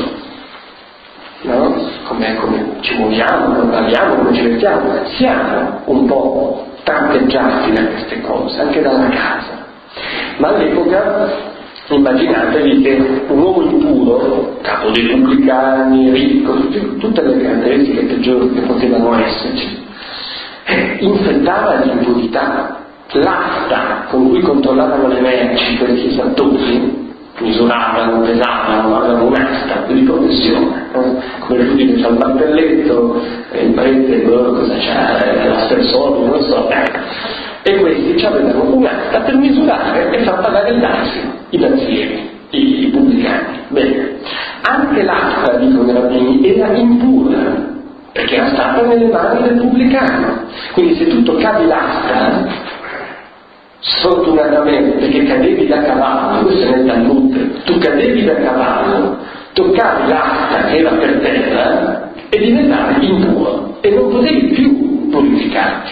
no? Come, come ci muoviamo, come parliamo, come ci vestiamo, siamo un po' tratteggiati da queste cose, anche dalla casa. Ma all'epoca immaginatevi che un uomo impuro, capo dei pubblicani, ricco, tutti, tutte le caratteristiche peggiori che potevano esserci, infettava di impurità. L'asta con cui controllavano le merci, questi esattori, misuravano, pesavano, avevano un'asta di professione, eh? Come il giudice c'ha il martelletto, il prete, cosa c'è, l'aspersore, non lo so, eh. E questi avevano un'asta per misurare e far pagare il dazio, i dazieri, i, i pubblicani. Bene, anche l'asta, dicono i rabbini, era impura, perché era stata nelle mani del pubblicano. Quindi se tu toccavi l'asta, sfortunatamente che cadevi da cavallo, questo è nel Talmud, tu cadevi da cavallo, toccavi l'asta che era per terra e diventavi impuro e non potevi più purificarti.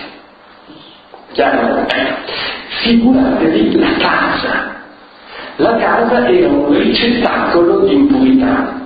Chiaro? Figuratevi la casa. La casa era un ricettacolo di impurità.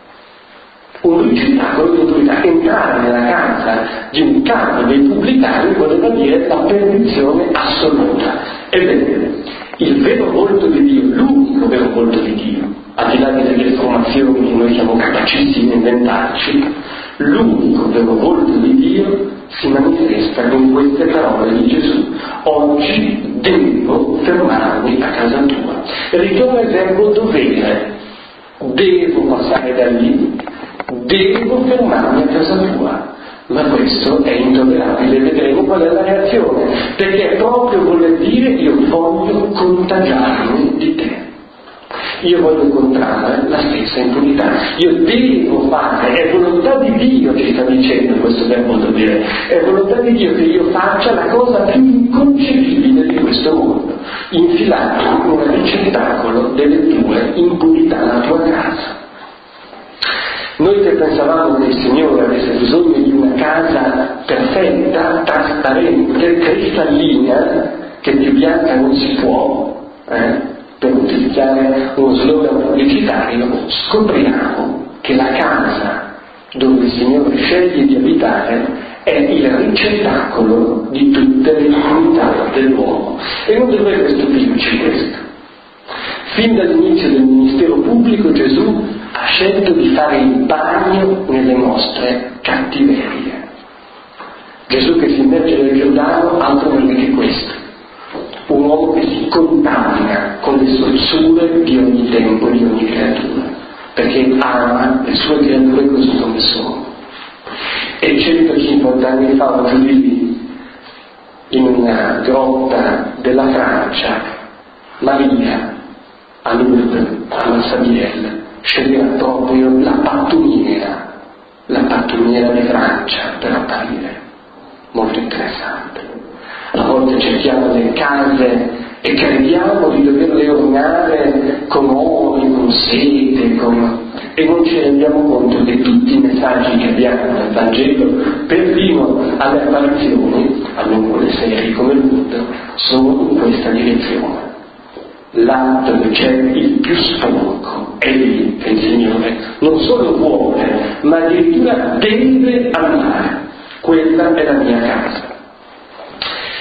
Un ricettacolo di impurità. Entrare nella casa di un capo dei pubblicani voleva dire la perdizione assoluta. Ebbene, il vero volto di Dio, l'unico vero volto di Dio, al di là delle formazioni che noi siamo capacissimi di inventarci, l'unico vero volto di Dio si manifesta con queste parole di Gesù. Oggi devo fermarmi a casa tua. Ritorna il verbo dovere. Devo passare da lì, devo fermarmi a casa tua. Ma questo è intollerabile, vedremo qual è la reazione, perché proprio vuol dire io voglio contagiarmi di te, io voglio incontrare la stessa impurità, io devo fare, è volontà di Dio che sta dicendo questo verbo dovere, è volontà di Dio che io faccia la cosa più inconcepibile di questo mondo, infilare un ricettacolo delle tue impurità nella tua casa. Noi che pensavamo che il Signore avesse bisogno di una casa perfetta, trasparente, cristallina, che più bianca non si può, eh, per utilizzare uno slogan pubblicitario, scopriamo che la casa dove il Signore sceglie di abitare è il ricettacolo di tutte le impurità dell'uomo. E non dovrebbe stupirci questo. Fin dall'inizio del ministero pubblico Gesù ha scelto di fare il bagno nelle nostre cattiverie. Gesù che si immerge nel Giordano altro non è che questo, un uomo che si contamina con le sorsure di ogni tempo e di ogni creatura, perché ama le sue creature così come sono. E centocinquanta anni fa ho giù di lì, in una grotta della Francia, Maria a Lourdes, a Massabielle, sceglieva proprio la pattuniera, la pattuniera di Francia per apparire. Molto interessante. A volte cerchiamo le case e crediamo di doverle ornare con oli, con sete, con... e non ci rendiamo conto che tutti i messaggi che abbiamo nel Vangelo, perfino alle apparizioni, almeno quelle serie come il Buddha, sono in questa direzione. Là dove c'è il più sporco è lì che il Signore non solo vuole, ma addirittura deve andare. Quella è la mia casa.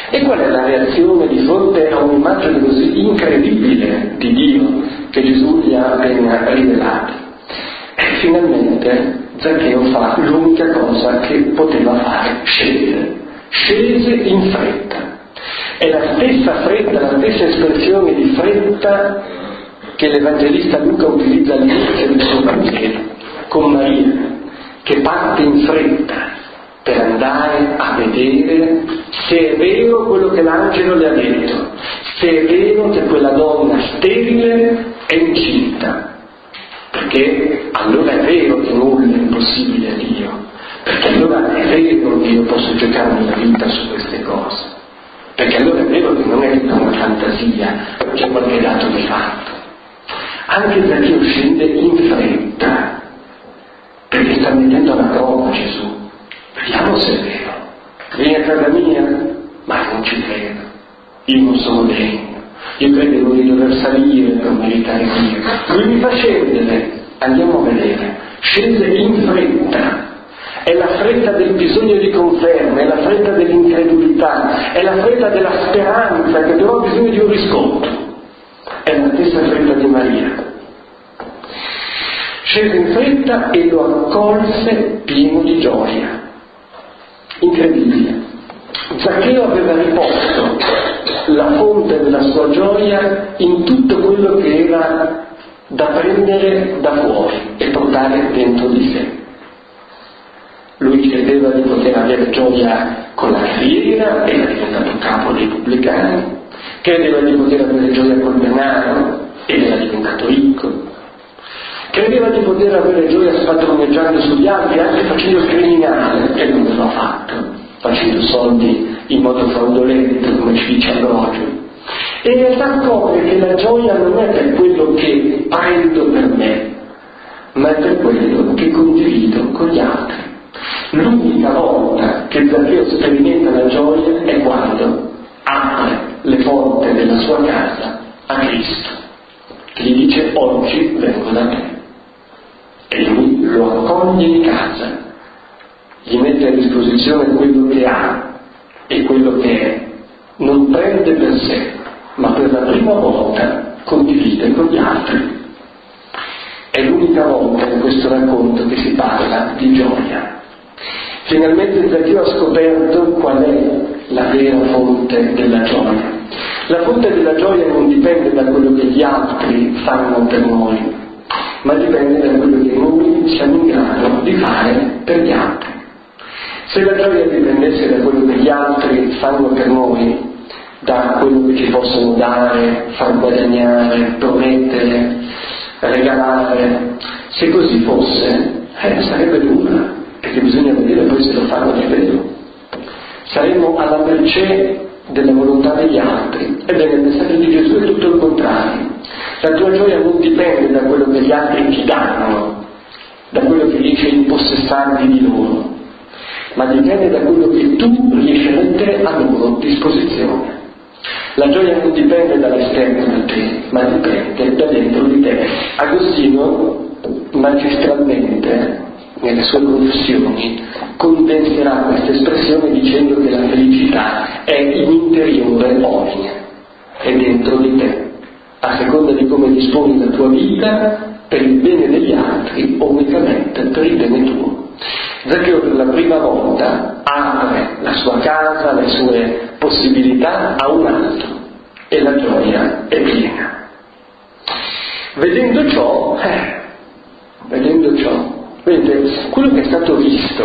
E qual è la reazione di fronte a un'immagine così incredibile di Dio che Gesù gli ha appena rivelato? E finalmente Zaccheo fa l'unica cosa che poteva fare: scese, scese in fretta. È la stessa fretta, la stessa espressione di fretta che l'Evangelista Luca utilizza all'inizio del suo Vangelo, con Maria, che parte in fretta per andare a vedere se è vero quello che l'angelo le ha detto, se è vero che quella donna sterile è incinta, perché allora è vero che nulla è impossibile a Dio, perché allora è vero che io posso giocare la vita su queste cose, perché allora è vero che non è tutta una fantasia, c'è qualche dato di fatto. Anche Zaccheo scende in fretta, perché sta mettendo alla prova Gesù. Vediamo se è vero. Vieni a casa mia? Ma non ci credo. Io non sono degno. Io credevo di dover salire per meritare Dio. Lui mi fa scendere. Andiamo a vedere. Scende in fretta. È la fretta del bisogno di conferma, è la fretta dell'incredulità, è la fretta della speranza che però ha bisogno di un riscontro. È la stessa fretta di Maria. Scese in fretta e lo accolse pieno di gioia. Incredibile. Zaccheo aveva riposto la fonte della sua gioia in tutto quello che era da prendere da fuori e portare dentro di sé. Lui credeva di poter avere gioia con la carriera, era diventato capo dei pubblicani, credeva di poter avere gioia col denaro ed era diventato ricco, credeva di poter avere gioia spadroneggiando sugli altri, anche facendo il criminale, e non l'ha fatto, facendo soldi in modo fraudolento, come ci dice Ambrogio. E in realtà scopre che la gioia non è per quello che prendo per me, ma è per quello che condivido con gli altri. L'unica volta che Zaccheo sperimenta la gioia è quando apre le porte della sua casa a Cristo, che gli dice: oggi vengo da te. E lui lo accoglie in casa, gli mette a disposizione quello che ha e quello che è, non prende per sé, ma per la prima volta condivide con gli altri. È l'unica volta in questo racconto che si parla di gioia. Finalmente Zaccheo ha scoperto qual è la vera fonte della gioia. La fonte della gioia non dipende da quello che gli altri fanno per noi, ma dipende da quello che noi siamo in grado di fare per gli altri. Se la gioia dipendesse da quello che gli altri fanno per noi, da quello che ci possono dare, far guadagnare, promettere, regalare, se così fosse, eh, sarebbe dura, perché bisogna vedere poi se lo fanno davvero. Saremmo alla mercé della volontà degli altri. Ebbene, il messaggio di Gesù è tutto il contrario. La tua gioia non dipende da quello che gli altri ti danno, da quello che riesci a impossessarti di loro, ma dipende da quello che tu riesci a mettere a loro disposizione. La gioia non dipende dall'esterno da te, ma dipende da dentro di te. Agostino magistralmente nelle sue confessioni condenserà questa espressione dicendo che la felicità è in interiore omine, è dentro di te, a seconda di come disponi la tua vita per il bene degli altri o unicamente per il bene tuo. Zaccheo per la prima volta apre la sua casa, le sue possibilità a un altro e la gioia è piena. Vedendo ciò, eh, vedendo ciò, vedete, quello che è stato visto,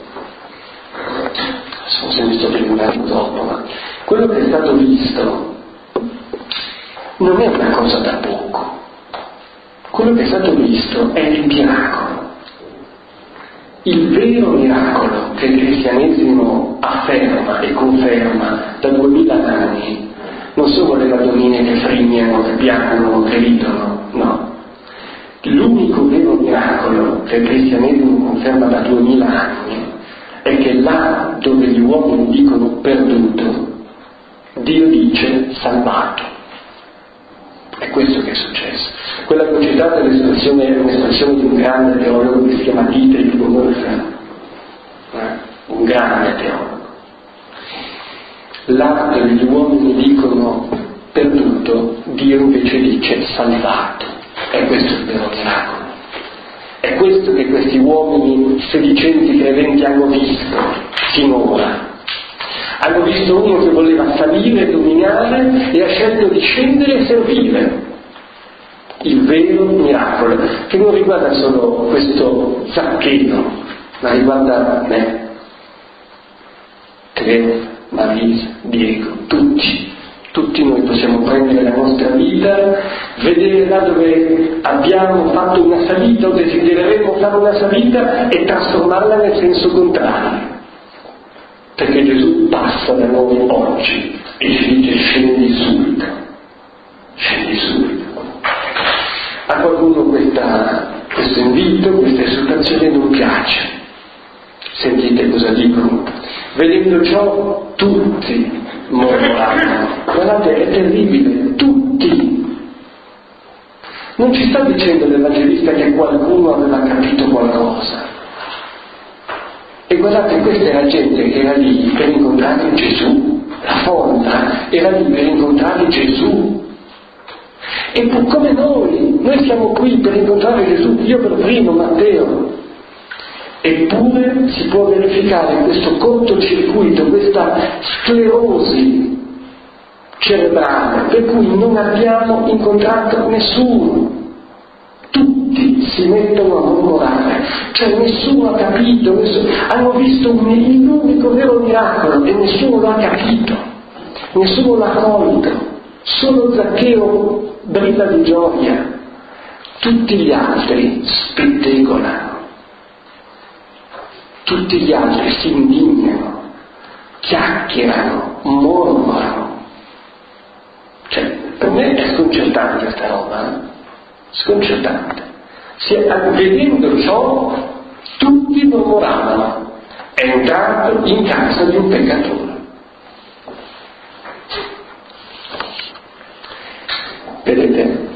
forse mi sto prendendo dopo, ma quello che è stato visto non è una cosa da poco. Quello che è stato visto è il miracolo. Il vero miracolo che il cristianesimo afferma e conferma da duemila anni non sono le madonnine che frignano, che piangono, che ridono, no. L'unico vero miracolo che il cristianesimo conferma da duemila anni è che là dove gli uomini dicono perduto, Dio dice salvato. È questo che è successo. Quella che ho citato è l'espressione, un'espressione di un grande teologo che si chiama Dietrich Bonhoeffer, eh? un grande teologo. L'arte degli uomini dicono perduto, Dio invece dice salvato. È questo il vero miracolo. È questo che questi uomini sedicenti credenti hanno visto finora. Hanno visto uno che voleva salire, dominare, e ha scelto di scendere e servire. Il vero miracolo, che non riguarda solo questo Zaccheo, ma riguarda me, Cleo, Marisa, Diego, tutti. Tutti noi possiamo prendere la nostra vita, vedere là dove abbiamo fatto una salita o desidereremo fare una salita e trasformarla nel senso contrario. Perché Gesù passa da noi oggi e ci dice scendi subito, scendi subito. A qualcuno questa, questo invito, questa esortazione non piace. Sentite cosa dicono. Vedendo ciò tutti mormoravano. Guardate, è terribile, tutti. Non ci sta dicendo l'Evangelista che qualcuno aveva capito qualcosa. E guardate, questa era gente che era lì per incontrare Gesù. La folla era lì per incontrare Gesù. E come noi, noi siamo qui per incontrare Gesù, io per primo, Matteo. Eppure si può verificare questo cortocircuito, questa sclerosi cerebrale, per cui non abbiamo incontrato nessuno. Tutti si mettono a mormorare, cioè nessuno ha capito, nessuno, hanno visto un, l'unico vero miracolo e nessuno lo ha capito, nessuno l'ha colto, solo Zaccheo brilla di gioia, tutti gli altri spettegolano. Tutti gli altri si indignano, chiacchierano, mormorano. Cioè, per me è sconcertante questa roba, eh? Sconcertante. Si è, vedendo ciò, tutti mormoravano. È entrato in casa di un peccatore. Vedete?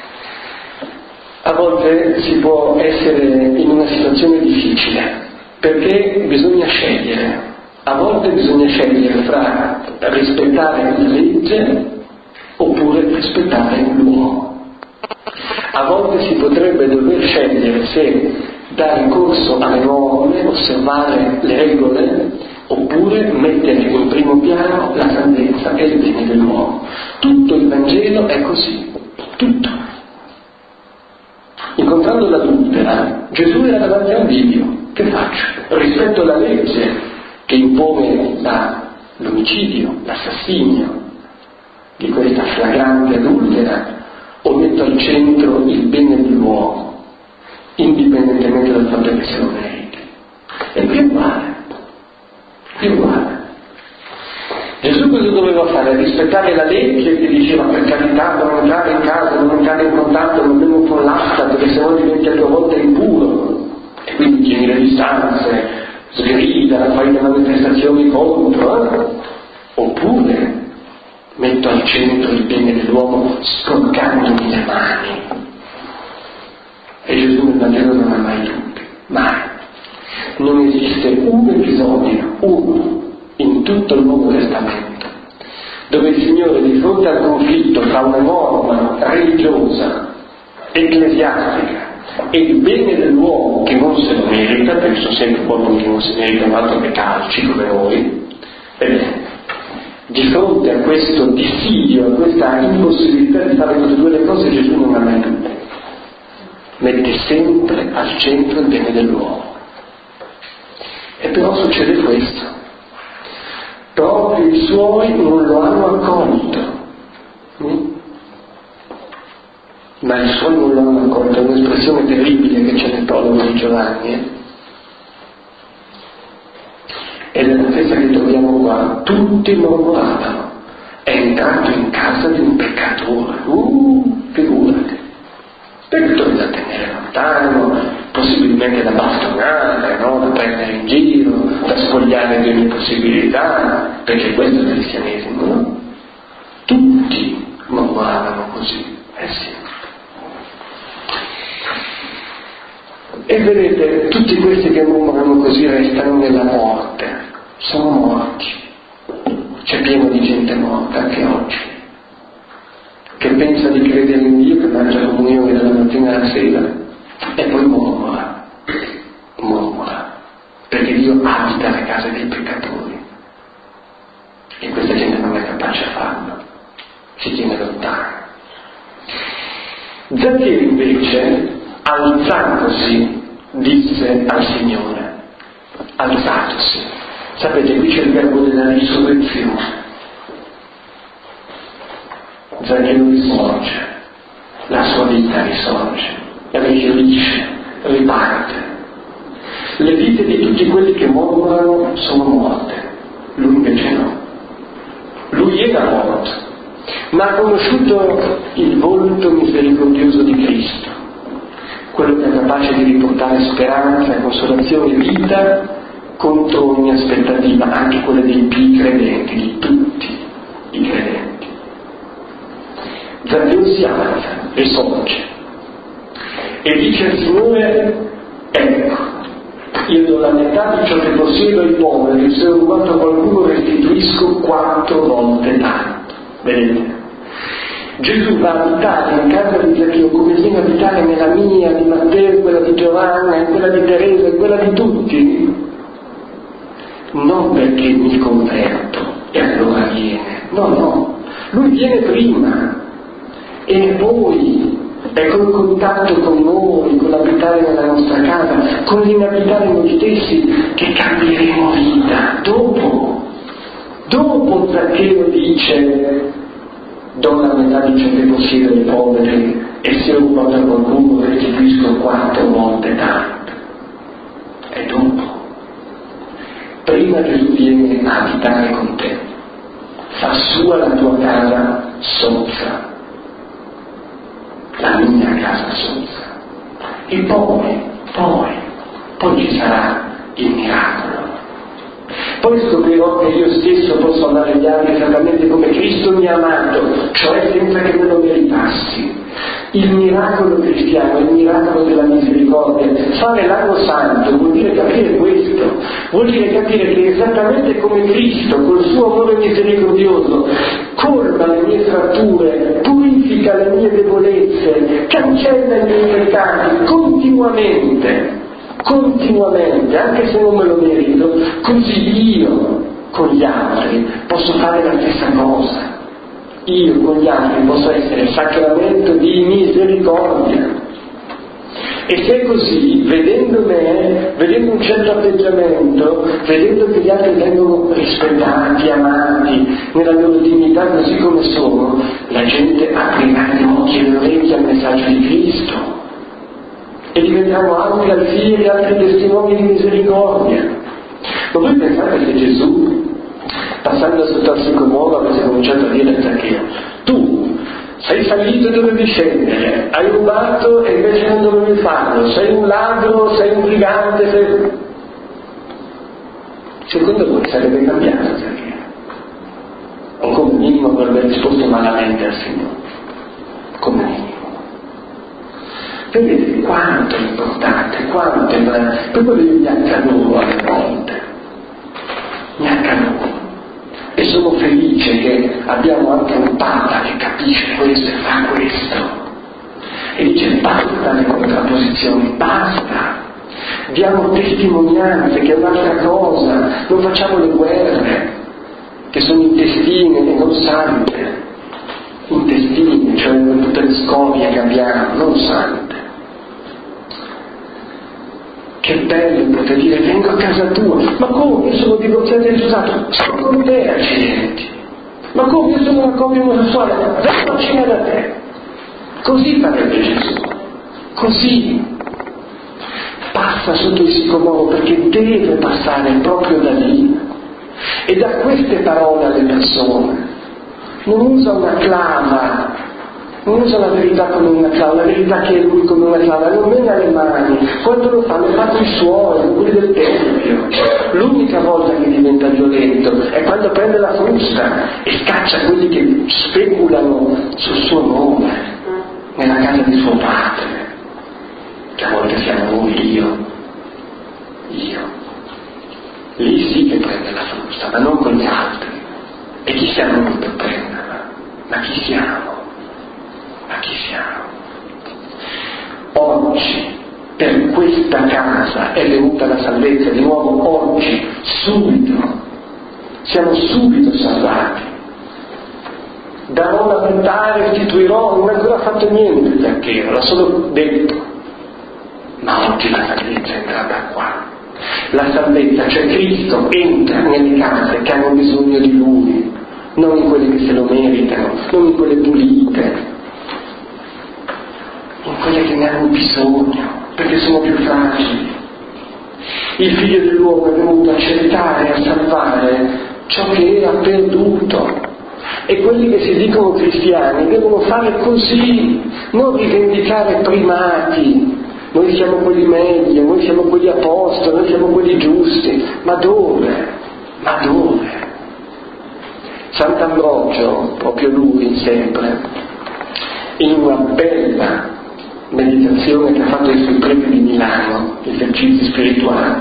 A volte si può essere in una situazione difficile. Perché bisogna scegliere, a volte bisogna scegliere fra rispettare la legge oppure rispettare l'uomo. A volte si potrebbe dover scegliere se dare corso alle norme, osservare le regole, oppure mettere in primo piano la salvezza e il bene dell'uomo. Tutto il Vangelo è così, tutto. Incontrando l'adultera, Gesù era davanti a un bivio. Che faccio? Rispetto alla legge che impone la, l'omicidio, l'assassinio di questa flagrante adultera, o metto al centro il bene dell'uomo, indipendentemente dal fatto che se lo meriti? E qui è uguale, qui è uguale. Gesù cosa doveva fare? Rispettare la legge che diceva per carità non entrare in casa, non entrare in contatto nemmeno con l'asta perché sennò diventi a tua volta impuro. E quindi tieni le distanze, sgrida, fai le manifestazioni contro, eh? Oppure metto al centro il bene dell'uomo sporcandomi le mani. E Gesù nel Vangelo non ha mai dubbi, mai. Non esiste un episodio, uno, in tutto il Nuovo Testamento, dove il Signore di fronte al conflitto tra una norma religiosa, ecclesiastica, e il bene dell'uomo che non se lo merita, penso sempre qualcuno che non si merita un altro che calci come noi, ebbene, di fronte a questo dissidio, a questa impossibilità di fare tutte e due le cose, Gesù non ha mai dubbi, mette sempre al centro il bene dell'uomo. E però succede questo, proprio i suoi non lo hanno accolto, mm? ma i suoi non lo hanno accolto, è un'espressione terribile che c'è nel prologo di Giovanni, eh? ed è la stessa che troviamo qua. Tutti mormoravano, è entrato in casa di un peccatore, uh, figurati, peccatore da tenere lontano, possibilmente da bastonare, no? Da prendere in giro, da spogliare di ogni possibilità, perché questo è il cristianesimo, no? Tutti mormoravano così, eh sì. E vedete, tutti questi che mormorano così restano nella morte, sono morti. C'è pieno di gente morta anche oggi, che pensa di credere in Dio, che mangia comunione dalla mattina alla sera e poi mormora, mormora, perché Dio abita la casa dei peccatori e questa gente non è capace a farlo, si tiene lontano. Zaccheo invece, alzatosi, disse al Signore, alzatosi. Sapete, qui c'è il verbo della risurrezione. Zaccheo risorge, la sua vita risorge, rifiorisce, riparte. Le vite di tutti quelli che mormorano sono morte, lui invece no. Lui era morto, ma ha conosciuto il volto misericordioso di Cristo, quello che è capace di riportare speranza, consolazione e vita contro ogni aspettativa, anche quella dei più credenti, di tutti i credenti. Zaccheo si alza, risorge e dice al Signore: ecco, io do la metà di ciò che possiedo ai poveri, se ho rubato qualcuno restituisco quattro volte tanto. Vedete? Gesù va a abitare in casa di Zaccheo come viene a abitare nella mia, di Matteo, quella di Giovanna, quella di Teresa e quella di tutti, non perché mi converto e allora viene, no, no, lui viene prima e poi è col contatto con noi, con l'abitare nella nostra casa, con l'inabitare noi stessi che cambieremo vita. Dopo, dopo Zaccheo dice: do la metà di ciò che possiedo ai poveri e se ho rubato a qualcuno restituisco quattro volte tanto. E dopo, prima Gesù viene a abitare con te, fa sua la tua casa sozza, la mia casa sozza, e poi, poi, poi ci sarà il miracolo. Poi scoprirò che io stesso posso amare gli altri esattamente come Cristo mi ha amato, cioè senza che me lo meritassi. Il miracolo cristiano è il miracolo della misericordia. Fare l'anno santo vuol dire capire questo, vuol dire capire che esattamente come Cristo, col suo amore misericordioso, colma le mie fratture, purifica le mie debolezze, cancella i miei peccati continuamente, continuamente, anche se non me lo merito, così io con gli altri posso fare la stessa cosa. Io con gli altri posso essere sacramento di misericordia. E se è così, vedendo me, vedendo un certo atteggiamento, vedendo che gli altri vengono rispettati, amati, nella loro dignità così come sono, la gente aprirà gli occhi e le orecchie al messaggio di Cristo. E diventiamo altri alfieri, altri testimoni di misericordia. Ma voi pensate se Gesù, passando sotto al sicomoro, avesse cominciato a dire a Zaccheo: tu sei salito e dovevi scendere, hai rubato e invece non dovevi farlo, sei un ladro, sei un brigante, sei... Secondo voi sarebbe cambiato Zaccheo? O come minimo avrebbe risposto malamente al Signore? Come minimo. Vedete quanto è importante, quanto è importante. Proprio mi accadono alle volte, mi accadono. E sono felice che abbiamo anche un Papa che capisce questo e fa questo. E dice: basta le contrapposizioni, basta. Diamo testimonianze, che è un'altra cosa. Non facciamo le guerre, che sono intestine e non sante. Intestine, cioè tutte le scorie che abbiamo, non sante. Che bello poter dire: vengo a casa tua. Ma come? Io sono divorziato e sposato. Sto con te, accidenti. Ma come? Io sono una coppia omosessuale. Vengo a cena da te. Così farebbe Gesù. Così. Passa sotto il sicomoro, perché deve passare proprio da lì. E da queste parole alle persone. Non usa una clava. Non usa la verità come una clava, la verità che è lui come una clava, non mena le mani, quando lo fa, lo fa con i suoi, quelli del Tempio. L'unica volta che diventa violento è quando prende la frusta e scaccia quelli che speculano sul suo nome, nella casa di suo padre, che a volte siamo noi, io, io. Lì sì che prende la frusta, ma non con gli altri. E chi siamo noi per prenderla? Ma chi siamo? Ma chi siamo? Oggi per questa casa è venuta la salvezza, di nuovo oggi, subito, siamo subito salvati. Darò l'altare, restituirò, non ha ancora fatto niente perché l'ha solo detto. Ma oggi la salvezza è entrata qua. La salvezza, cioè Cristo, entra nelle case che hanno bisogno di Lui, non in quelle che se lo meritano, non in quelle pulite, in quelle che ne hanno bisogno, perché sono più fragili. Il Figlio dell'uomo è venuto a cercare e a salvare ciò che era perduto. E quelli che si dicono cristiani devono fare così, non rivendicare primati. Noi siamo quelli meglio, noi siamo quelli apostoli, noi siamo quelli giusti. Ma dove? Ma dove? Sant'Ambrogio, proprio lui sempre, in una bella meditazione che ha fatto ai suoi preti di Milano, esercizi spirituali,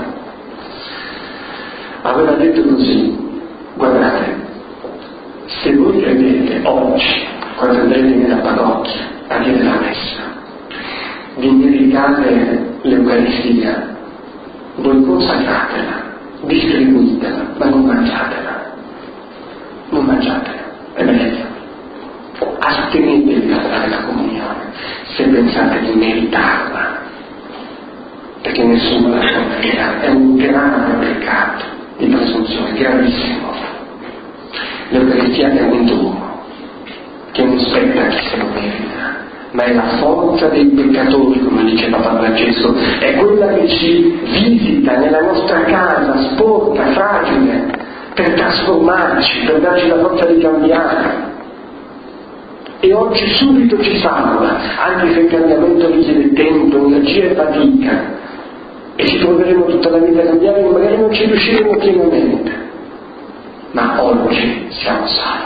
aveva detto così: guardate, se voi credete oggi, quando andrete nella parrocchia a dire la messa, di meritare l'Eucaristia, voi consacratela, distribuitela, ma non mangiatela, non mangiatela, è meglio. Astenetevi dal dare la comunione se pensate di meritarla, perché nessuno la può meritare, è un grande peccato di presunzione, gravissimo. L'Eucaristia è un dono che non spetta a chi se lo merita, ma è la forza dei peccatori, come dice Papa Francesco, è quella che ci visita nella nostra casa sporca, fragile, per trasformarci, per darci la forza di cambiare. E oggi subito ci salva, anche se il cambiamento richiede tempo, energia e fatica, e ci troveremo tutta la vita a cambiare e magari non ci riusciremo pienamente, ma oggi siamo salvi.